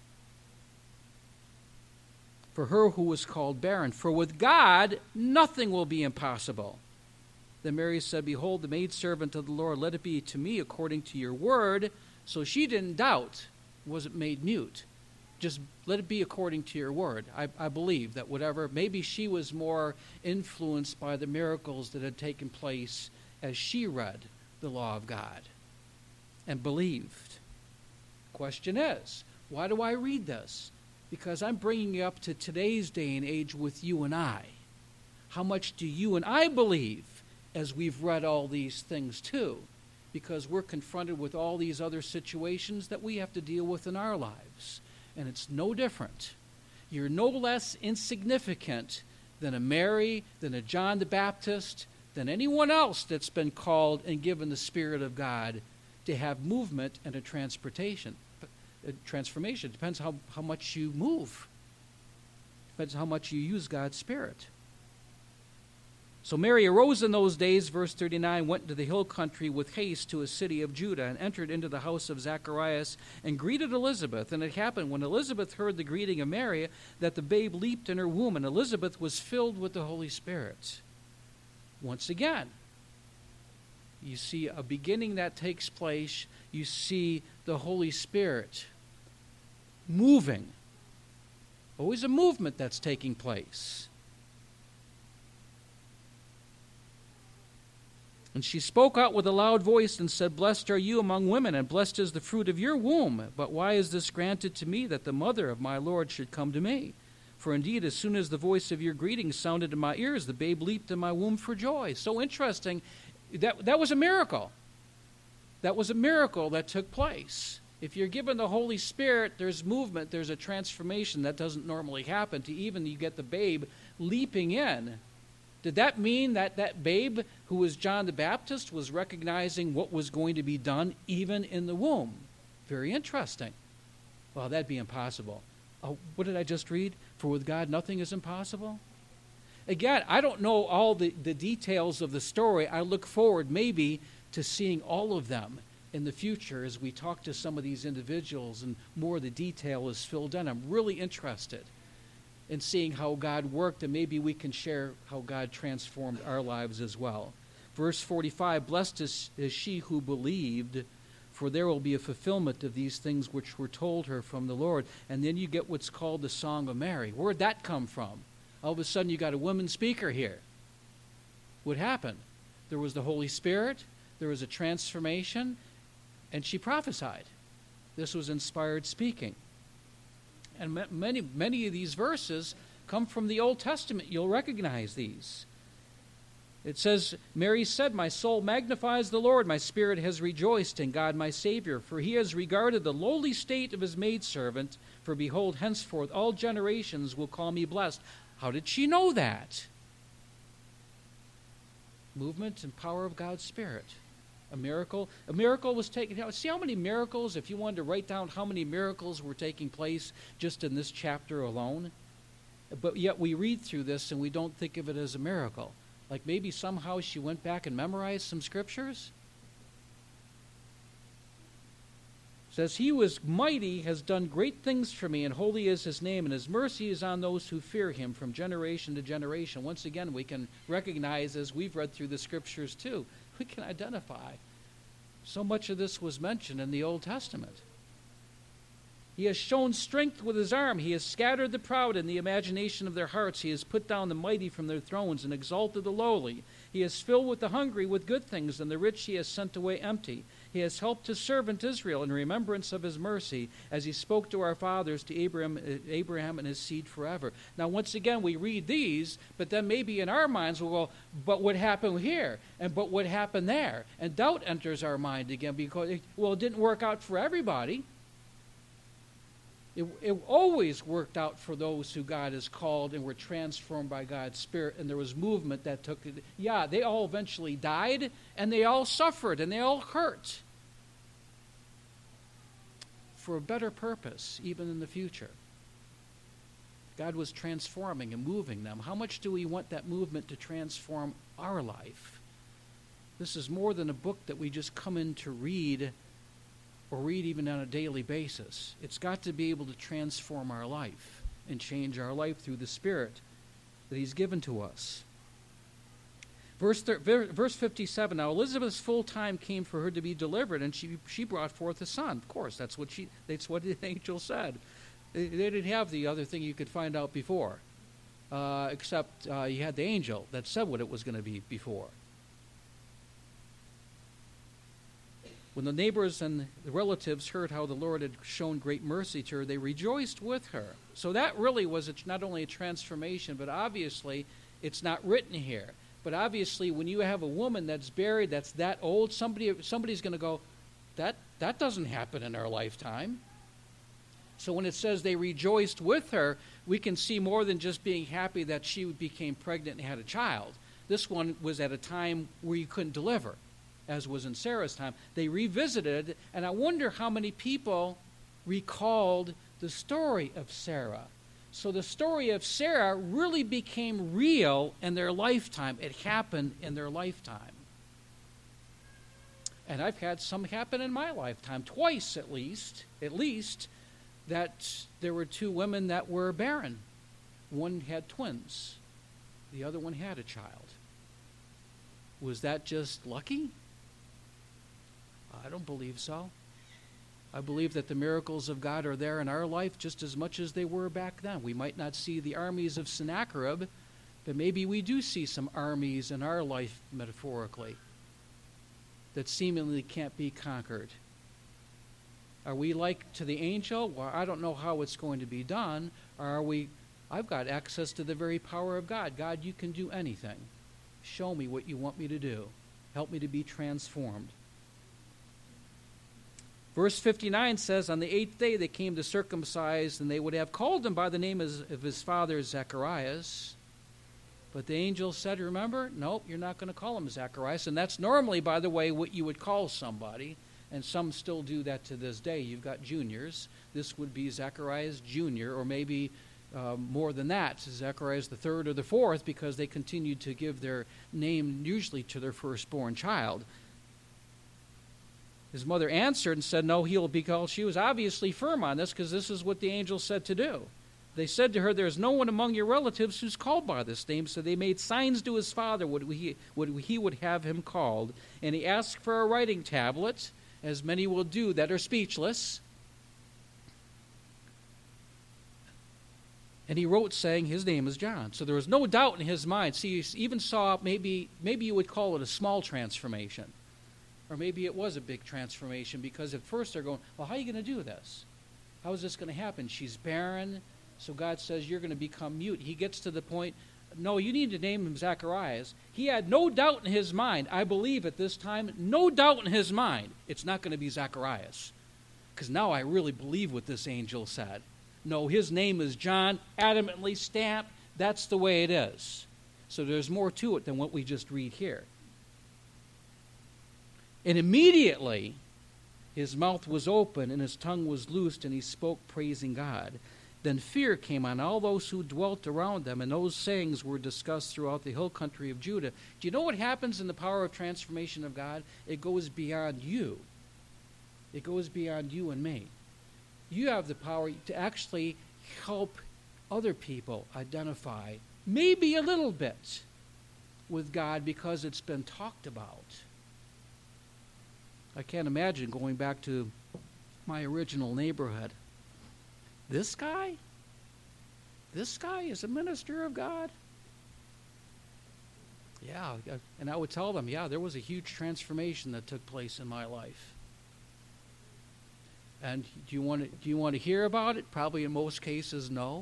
For her who was called barren. For with God nothing will be impossible. Then Mary said, Behold, the maidservant of the Lord, let it be to me according to your word. So she didn't doubt, wasn't made mute. Just let it be according to your word. I believe that whatever, maybe she was more influenced by the miracles that had taken place as she read the law of God and believed. Question is, why do I read this? Because I'm bringing you up to today's day and age with you and I. How much do you and I believe as we've read all these things too? Because we're confronted with all these other situations that we have to deal with in our lives. And it's no different. You're no less insignificant than a Mary, than a John the Baptist, than anyone else that's been called and given the Spirit of God to have movement and a transformation. Depends how much you move. Depends how much you use God's Spirit. So Mary arose in those days, verse 39, went into the hill country with haste to a city of Judah, and entered into the house of Zacharias, and greeted Elizabeth. And it happened, when Elizabeth heard the greeting of Mary, that the babe leaped in her womb, and Elizabeth was filled with the Holy Spirit. Once again, you see a beginning that takes place. You see the Holy Spirit moving. Always a movement that's taking place. And she spoke out with a loud voice and said, Blessed are you among women, and blessed is the fruit of your womb. But why is this granted to me, that the mother of my Lord should come to me? For indeed, as soon as the voice of your greeting sounded in my ears, the babe leaped in my womb for joy. So interesting. That was a miracle. That was a miracle that took place. If you're given the Holy Spirit, there's movement, there's a transformation that doesn't normally happen, to even you get the babe leaping in. Did that mean that that babe, who was John the Baptist, was recognizing what was going to be done even in the womb? Very interesting. Well, that'd be impossible. Oh, what did I just read? For with God nothing is impossible. Again, I don't know all the details of the story. I look forward maybe to seeing all of them in the future as we talk to some of these individuals and more of the detail is filled in. I'm really interested in seeing how God worked, and maybe we can share how God transformed our lives as well. Verse 45, Blessed is she who believed, for there will be a fulfillment of these things which were told her from the Lord. And then you get what's called the Song of Mary. Where'd that come from? All of a sudden you got a woman speaker here. What happened? There was the Holy Spirit, there was a transformation, and she prophesied. This was inspired speaking. And many of these verses come from the Old Testament. You'll recognize these. It says, Mary said, My soul magnifies the Lord. My spirit has rejoiced in God my Savior. For he has regarded the lowly state of his maidservant. For behold, henceforth all generations will call me blessed. How did she know that? Movement and power of God's Spirit. A miracle was taken. See how many miracles, if you wanted to write down how many miracles were taking place just in this chapter alone. But yet we read through this and we don't think of it as a miracle. Like maybe somehow she went back and memorized some scriptures. It says, He who is mighty has done great things for me, and holy is his name, and his mercy is on those who fear him from generation to generation. Once again, we can recognize, as we've read through the scriptures too, we can identify. So much of this was mentioned in the Old Testament. He has shown strength with his arm. He has scattered the proud in the imagination of their hearts. He has put down the mighty from their thrones and exalted the lowly. He has filled with the hungry with good things, and the rich he has sent away empty. He has helped his servant Israel in remembrance of his mercy, as he spoke to our fathers, to Abraham and his seed forever. Now, once again, we read these, but then maybe in our minds we'll go, but what happened here? And but what happened there? And doubt enters our mind again because, it didn't work out for everybody. It always worked out for those who God has called and were transformed by God's Spirit, and there was movement that took it. Yeah, they all eventually died, and they all suffered, and they all hurt for a better purpose, even in the future. God was transforming and moving them. How much do we want that movement to transform our life? This is more than a book that we just come in to read or read even on a daily basis. It's got to be able to transform our life and change our life through the Spirit that He's given to us. Verse 57, Now Elizabeth's full time came for her to be delivered, and she brought forth a son. Of course, that's what the angel said. They didn't have the other thing you could find out before, except you had the angel that said what it was going to be before. When the neighbors and the relatives heard how the Lord had shown great mercy to her, they rejoiced with her. So that really was not only a transformation, but obviously it's not written here. But obviously when you have a woman that's buried, that's that old, somebody's going to go, that doesn't happen in our lifetime. So when it says they rejoiced with her, we can see more than just being happy that she became pregnant and had a child. This one was at a time where you couldn't deliver, as was in Sarah's time. They revisited, and I wonder how many people recalled the story of Sarah. So the story of Sarah really became real in their lifetime. It happened in their lifetime. And I've had some happen in my lifetime, twice at least, that there were two women that were barren. One had twins. The other one had a child. Was that just lucky? I don't believe so. I believe that the miracles of God are there in our life just as much as they were back then. We might not see the armies of Sennacherib, but maybe we do see some armies in our life, metaphorically, that seemingly can't be conquered. Are we like to the angel? Well, I don't know how it's going to be done. Or are we, I've got access to the very power of God. God, you can do anything. Show me what you want me to do. Help me to be transformed. Verse 59 says, on the 8th day they came to circumcise, and they would have called him by the name of his father Zacharias. But the angel said, remember, nope, you're not going to call him Zacharias. And that's normally, by the way, what you would call somebody. And some still do that to this day. You've got juniors. This would be Zacharias Jr., or maybe more than that, Zacharias the third or the fourth, because they continued to give their name usually to their firstborn child. His mother answered and said, no, he'll be called. She was obviously firm on this because this is what the angel said to do. They said to her, there is no one among your relatives who's called by this name. So they made signs to his father what he would have him called. And he asked for a writing tablet, as many will do that are speechless. And he wrote saying his name is John. So there was no doubt in his mind. See, you even saw maybe you would call it a small transformation. Or maybe it was a big transformation, because at first they're going, well, how are you going to do this? How is this going to happen? She's barren, so God says you're going to become mute. He gets to the point, no, you need to name him Zacharias. He had no doubt in his mind, I believe at this time, no doubt in his mind, it's not going to be Zacharias. Because now I really believe what this angel said. No, his name is John, adamantly stamped. That's the way it is. So there's more to it than what we just read here. And immediately his mouth was open and his tongue was loosed, and he spoke, praising God. Then fear came on all those who dwelt around them, and those sayings were discussed throughout the hill country of Judah. Do you know what happens in the power of transformation of God? It goes beyond you. It goes beyond you and me. You have the power to actually help other people identify, maybe a little bit, with God because it's been talked about. I can't imagine going back to my original neighborhood. This guy is a minister of God? Yeah, and I would tell them, yeah, there was a huge transformation that took place in my life. And do you want to hear about it? Probably in most cases, no.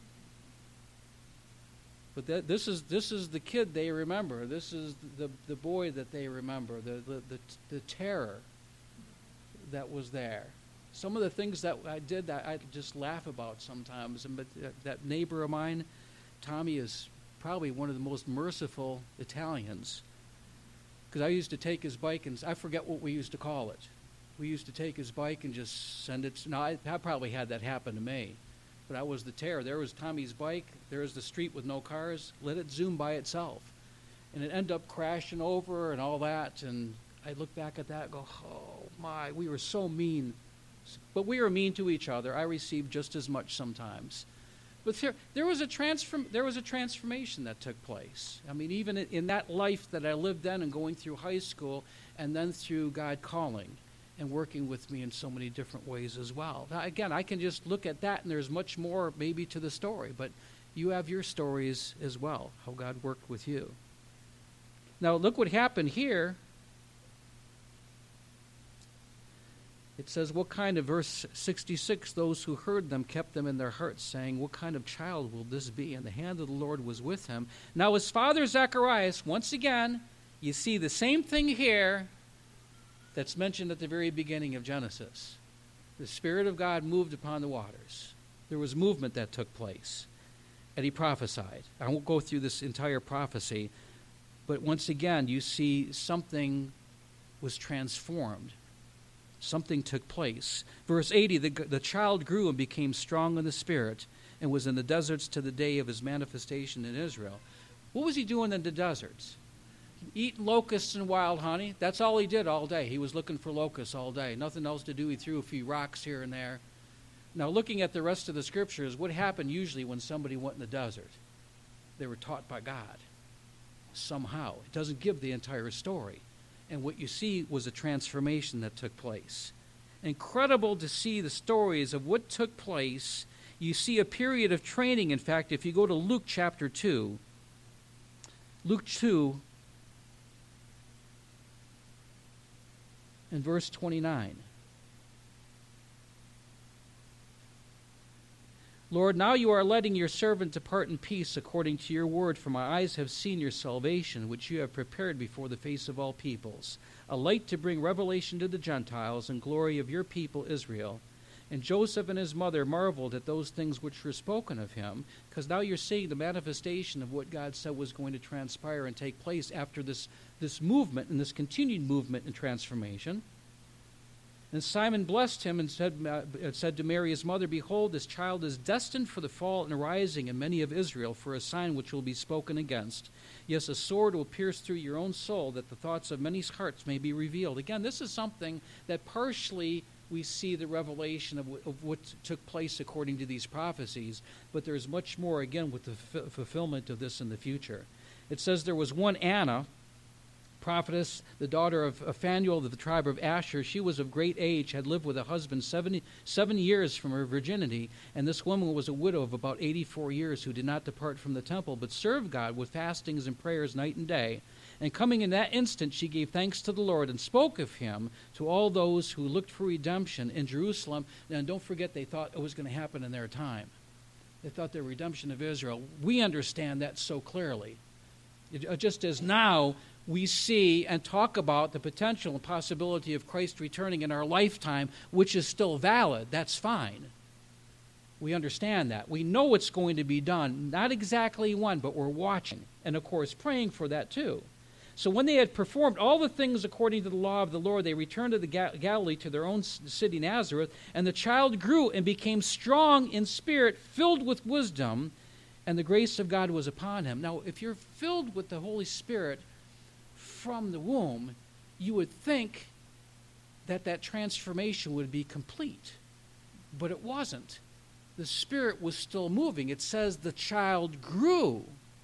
But this is the kid they remember. This is the boy that they remember. The terror that was there. Some of the things that I did that I just laugh about sometimes. But that neighbor of mine, Tommy, is probably one of the most merciful Italians. Because I used to take his bike, and I forget what we used to call it. We used to take his bike and just send it. Now, I probably had that happen to me. But I was the terror. There was Tommy's bike. There was the street with no cars. Let it zoom by itself. And it ended up crashing over and all that. And I look back at that and go, oh, my, we were so mean. But we were mean to each other. I received just as much sometimes. But there was a transformation that took place. I mean, even in that life that I lived then and going through high school and then through God calling and working with me in so many different ways as well. Now, again, I can just look at that, and there's much more maybe to the story, but you have your stories as well, how God worked with you. Now, look what happened here. It says, what kind of, verse 66, those who heard them kept them in their hearts, saying, what kind of child will this be? And the hand of the Lord was with him. Now his father Zacharias, once again, you see the same thing here that's mentioned at the very beginning of Genesis. The Spirit of God moved upon the waters. There was movement that took place. And he prophesied. I won't go through this entire prophecy, but once again, you see something was transformed. Something took place. Verse 80, the child grew and became strong in the Spirit and was in the deserts to the day of his manifestation in Israel. What was he doing in the deserts? Eating locusts and wild honey. That's all he did all day. He was looking for locusts all day. Nothing else to do. He threw a few rocks here and there. Now, looking at the rest of the scriptures, what happened usually when somebody went in the desert? They were taught by God. Somehow. It doesn't give the entire story. And what you see was a transformation that took place. Incredible to see the stories of what took place. You see a period of training. In fact, if you go to Luke chapter 2, Luke 2, in verse 29. Lord, now you are letting your servant depart in peace according to your word, for my eyes have seen your salvation, which you have prepared before the face of all peoples, a light to bring revelation to the Gentiles and glory of your people Israel. And Joseph and his mother marveled at those things which were spoken of him, because now you're seeing the manifestation of what God said was going to transpire and take place after this movement and this continued movement and transformation. And Simon blessed him and said to Mary his mother, behold, this child is destined for the fall and rising in many of Israel for a sign which will be spoken against. Yes, a sword will pierce through your own soul, that the thoughts of many hearts may be revealed. Again, this is something that partially we see the revelation of what took place according to these prophecies, but there's much more, again, with the fulfillment of this in the future. It says there was one Anna, prophetess, the daughter of Phanuel of the tribe of Asher. She was of great age, had lived with a husband 7 years from her virginity, and this woman was a widow of about 84 years who did not depart from the temple, but served God with fastings and prayers night and day. And coming in that instant, she gave thanks to the Lord and spoke of him to all those who looked for redemption in Jerusalem. And don't forget, they thought it was going to happen in their time. They thought the redemption of Israel. We understand that so clearly. Just as now we see and talk about the potential and possibility of Christ returning in our lifetime, which is still valid. That's fine. We understand that. We know it's going to be done. Not exactly when, but we're watching. And, of course, praying for that too. So when they had performed all the things according to the law of the Lord, they returned to the Galilee, to their own city Nazareth, and the child grew and became strong in spirit, filled with wisdom, and the grace of God was upon him. Now, if you're filled with the Holy Spirit from the womb, you would think that transformation would be complete. But it wasn't. The Spirit was still moving. It says the child grew.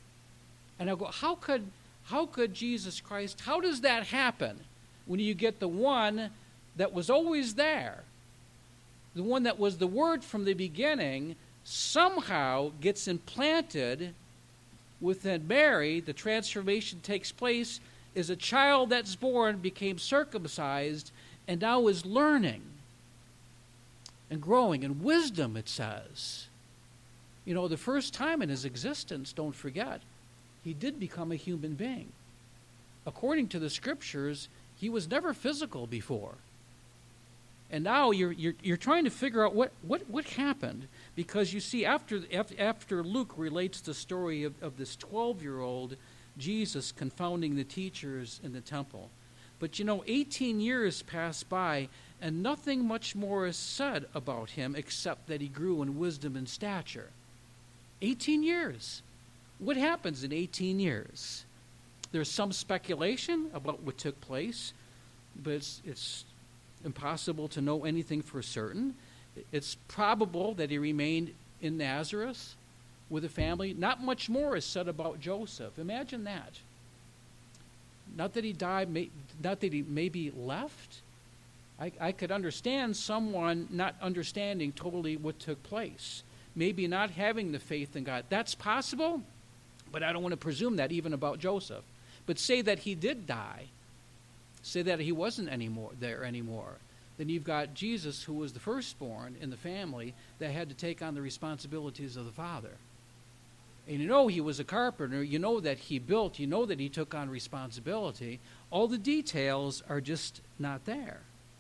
And I go, how could Jesus Christ, how does that happen when you get the one that was always there, the one that was the Word from the beginning, somehow gets implanted within Mary? The transformation takes place, is a child that's born, became circumcised, and now is learning and growing in wisdom, it says. You know, the first time in his existence, don't forget, he did become a human being. According to the scriptures, he was never physical before. And now you're trying to figure out what happened, because you see, after Luke relates the story of this 12-year-old Jesus confounding the teachers in the temple. But 18 years passed by, and nothing much more is said about him except that he grew in wisdom and stature. 18 years. What happens in 18 years? There's some speculation about what took place, but it's impossible to know anything for certain. It's probable that he remained in Nazareth with a family. Not much more is said about Joseph. Imagine that. Not that he died, not that he maybe left. I could understand someone not understanding totally what took place. Maybe not having the faith in God. That's possible, but I don't want to presume that even about Joseph. But say that he did die. Say that he wasn't there anymore. Then you've got Jesus, who was the firstborn in the family, that had to take on the responsibilities of the father. And you know he was a carpenter, you know that he built, you know that he took on responsibility. All the details are just not there.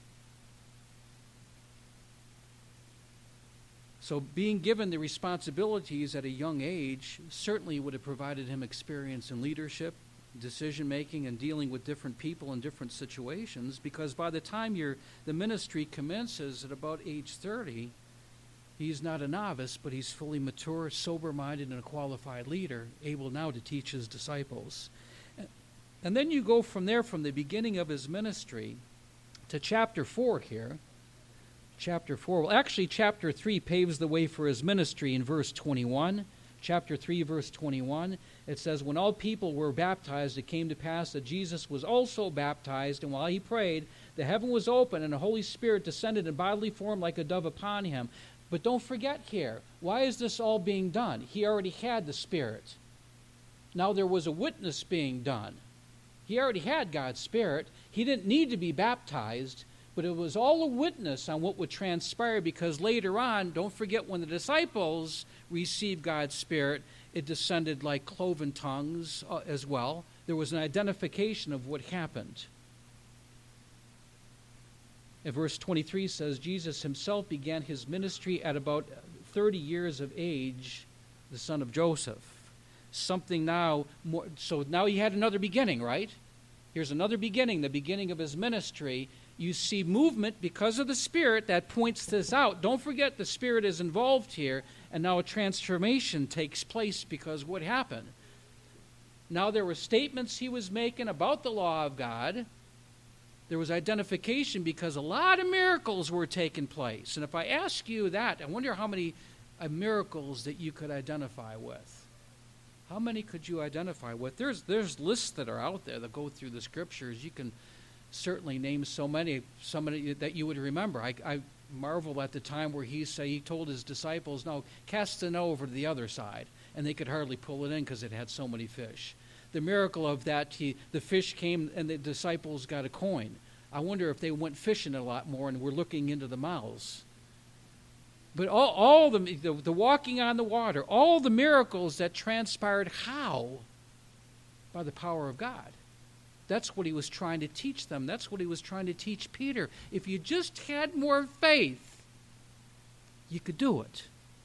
So being given the responsibilities at a young age certainly would have provided him experience in leadership, decision-making, and dealing with different people in different situations, because by the time the ministry commences at about age 30, he's not a novice, but he's fully mature, sober-minded, and a qualified leader, able now to teach his disciples. And then you go from there, from the beginning of his ministry, to chapter 4 here. Chapter 4, well, actually, chapter 3 paves the way for his ministry in verse 21. Chapter 3, verse 21, it says, "When all people were baptized, it came to pass that Jesus was also baptized, and while he prayed, the heaven was open, and the Holy Spirit descended in bodily form like a dove upon him." But don't forget here, why is this all being done? He already had the Spirit. Now there was a witness being done. He already had God's Spirit. He didn't need to be baptized, but it was all a witness on what would transpire, because later on, don't forget, when the disciples received God's Spirit, it descended like cloven tongues as well. There was an identification of what happened. And verse 23 says, Jesus himself began his ministry at about 30 years of age, the son of Joseph. Something now more, so now he had another beginning, right? Here's another beginning, the beginning of his ministry. You see movement because of the Spirit that points this out. Don't forget the Spirit is involved here, and now a transformation takes place because what happened? Now there were statements he was making about the law of God. There was identification because a lot of miracles were taking place. And if I ask you that, I wonder how many miracles that you could identify with. How many could you identify with? There's lists that are out there that go through the Scriptures. You can certainly name so many that you would remember. I marvel at the time where he told his disciples, "No, cast the net over to the other side," and they could hardly pull it in because it had so many fish. The miracle of that, the fish came and the disciples got a coin. I wonder if they went fishing a lot more and were looking into the mouths. But all the walking on the water, all the miracles that transpired, how? By the power of God. That's what he was trying to teach them. That's what he was trying to teach Peter. If you just had more faith, you could do it.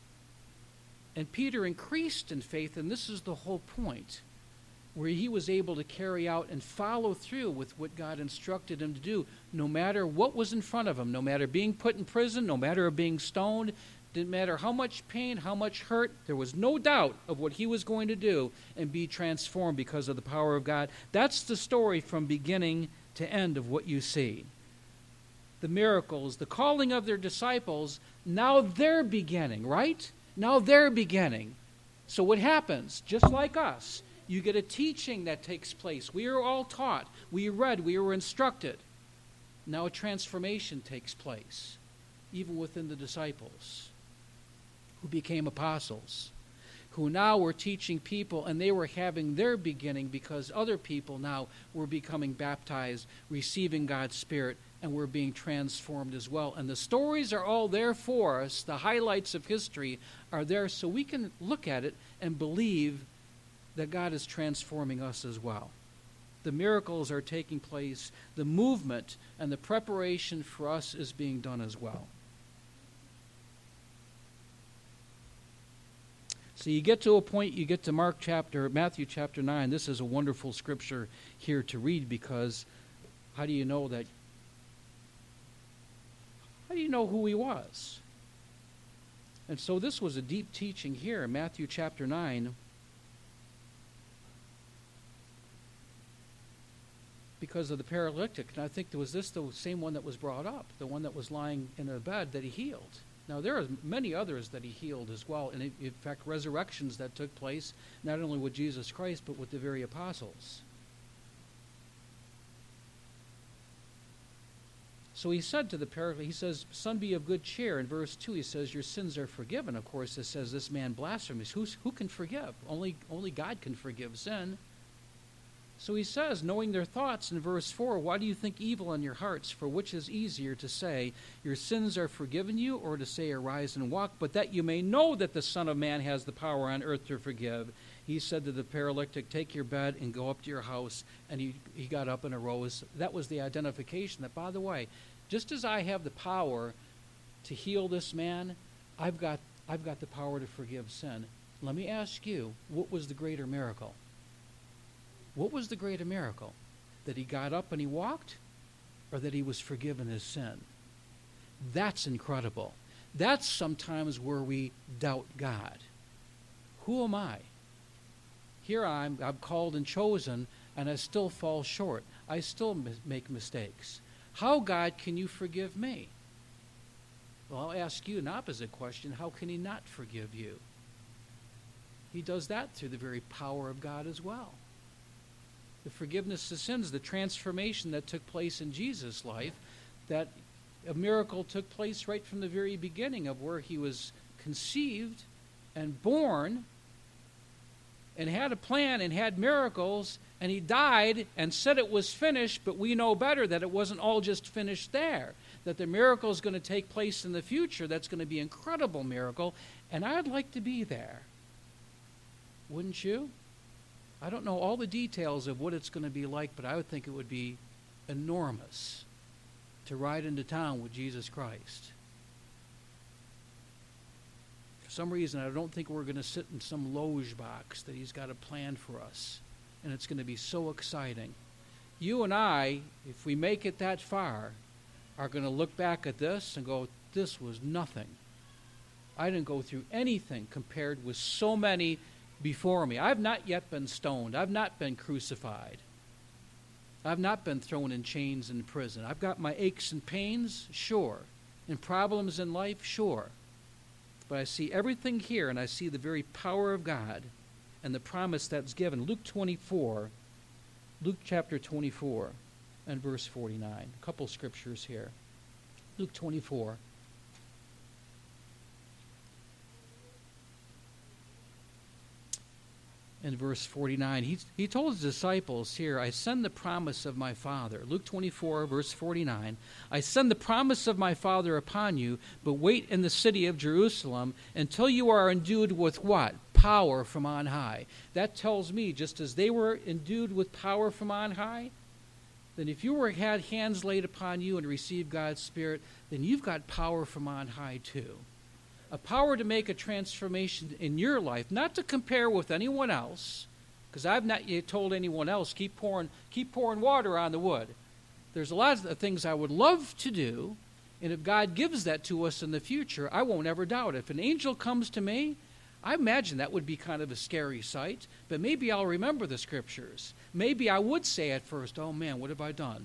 And Peter increased in faith, and this is the whole point, where he was able to carry out and follow through with what God instructed him to do, no matter what was in front of him, no matter being put in prison, no matter being stoned, didn't matter how much pain, how much hurt, there was no doubt of what he was going to do and be transformed because of the power of God. That's the story from beginning to end of what you see. The miracles, the calling of their disciples, now they're beginning, right? Now they're beginning. So what happens? Just like us, you get a teaching that takes place. We are all taught. We read. We were instructed. Now a transformation takes place, even within the disciples, who became apostles, who now were teaching people, and they were having their beginning because other people now were becoming baptized, receiving God's Spirit, and were being transformed as well. And the stories are all there for us. The highlights of history are there so we can look at it and believe that God is transforming us as well. The miracles are taking place. The movement and the preparation for us is being done as well. So you get to a point, you get to Matthew chapter 9. This is a wonderful scripture here to read, because how do you know who he was? And so this was a deep teaching here in Matthew chapter 9. Because of the paralytic. And I think was this the same one that was brought up, the one that was lying in a bed that he healed. Now, there are many others that he healed as well, and in fact, resurrections that took place, not only with Jesus Christ, but with the very apostles. So he said to the paralytic, he says, "Son, be of good cheer." In verse 2, he says, "Your sins are forgiven." Of course, it says, "This man blasphemies." Who can forgive? Only God can forgive sin. So he says, knowing their thoughts in verse 4, why do you think evil in your hearts? For which is easier to say, your sins are forgiven you, or to say, arise and walk? But that you may know that the Son of Man has the power on earth to forgive. He said to the paralytic, take your bed and go up to your house. And he got up and arose. That was the identification that, by the way, just as I have the power to heal this man, I've got the power to forgive sin. Let me ask you, what was the greater miracle? What was the greater miracle? That he got up and he walked, or that he was forgiven his sin? That's incredible. That's sometimes where we doubt God. Who am I? Here I'm called and chosen, and I still fall short. I still make mistakes. How, God, can you forgive me? Well, I'll ask you an opposite question. How can he not forgive you? He does that through the very power of God as well. The forgiveness of sins, the transformation that took place in Jesus' life, that a miracle took place right from the very beginning of where he was conceived and born and had a plan and had miracles, and he died and said it was finished, but we know better that it wasn't all just finished there, that the miracle is going to take place in the future. That's going to be an incredible miracle, and I'd like to be there. Wouldn't you? I don't know all the details of what it's going to be like, but I would think it would be enormous to ride into town with Jesus Christ. For some reason, I don't think we're going to sit in some loge box that he's got a plan for us, and it's going to be so exciting. You and I, if we make it that far, are going to look back at this and go, this was nothing. I didn't go through anything compared with so many before me. I've not yet been stoned. I've not been crucified. I've not been thrown in chains in prison. I've got my aches and pains, sure. And problems in life, sure. But I see everything here, and I see the very power of God and the promise that's given. Luke chapter 24 and verse 49. A couple scriptures here. Luke 24. In verse 49, he told his disciples here, I send the promise of my Father. Luke 24, verse 49, I send the promise of my Father upon you, but wait in the city of Jerusalem until you are endued with what? Power from on high. That tells me, just as they were endued with power from on high, then if you had hands laid upon you and received God's Spirit, then you've got power from on high too. A power to make a transformation in your life, not to compare with anyone else, because I've not yet told anyone else, keep pouring water on the wood. There's a lot of things I would love to do, and if God gives that to us in the future, I won't ever doubt it. If an angel comes to me, I imagine that would be kind of a scary sight, but maybe I'll remember the scriptures. Maybe I would say at first, oh man, what have I done?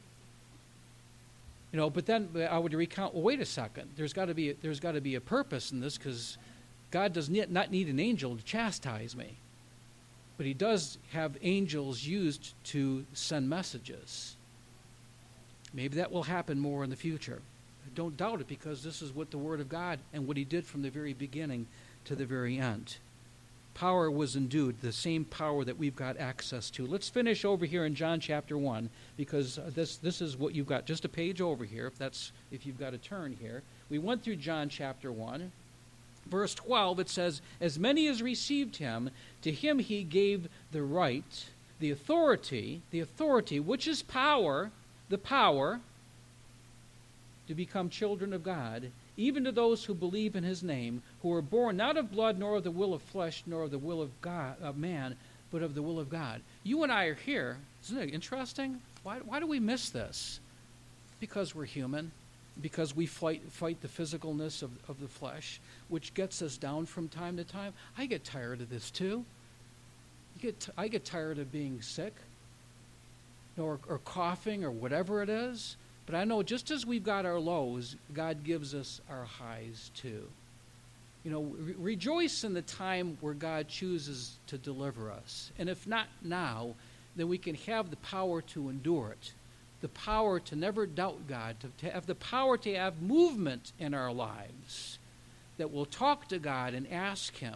But then I would recount, well, wait a second. There's got to be a purpose in this, because God does not need an angel to chastise me. But he does have angels used to send messages. Maybe that will happen more in the future. Don't doubt it, because this is what the Word of God and what he did from the very beginning to the very end. Power was endued, the same power that we've got access to. Let's finish over here in John chapter 1, because this is what you've got, just a page over here, if you've got a turn here. We went through John chapter 1. Verse 12, it says, as many as received him, to him he gave the right, the authority, which is power, the power to become children of God, even to those who believe in his name, who are born not of blood, nor of the will of flesh, nor of the will of God, of man, but of the will of God. You and I are here. Isn't it interesting? Why do we miss this? Because we're human. Because we fight the physicalness of the flesh, which gets us down from time to time. I get tired of this too. I get tired of being sick, or coughing, or whatever it is. But I know just as we've got our lows, God gives us our highs too. Rejoice in the time where God chooses to deliver us. And if not now, then we can have the power to endure it. The power to never doubt God, to have the power to have movement in our lives, that we'll talk to God and ask him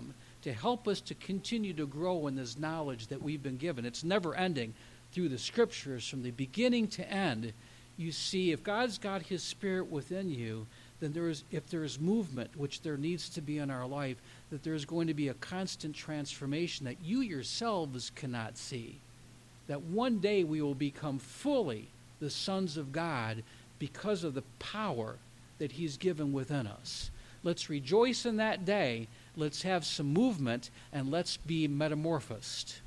to help us to continue to grow in this knowledge that we've been given. It's never ending. Through the Scriptures, from the beginning to end, you see if God's got His Spirit within you, then if there is movement, which there needs to be in our life, that there is going to be a constant transformation that you yourselves cannot see. That one day we will become fully the sons of God because of the power that He's given within us. Let's rejoice in that day. Let's have some movement, and let's be metamorphosed.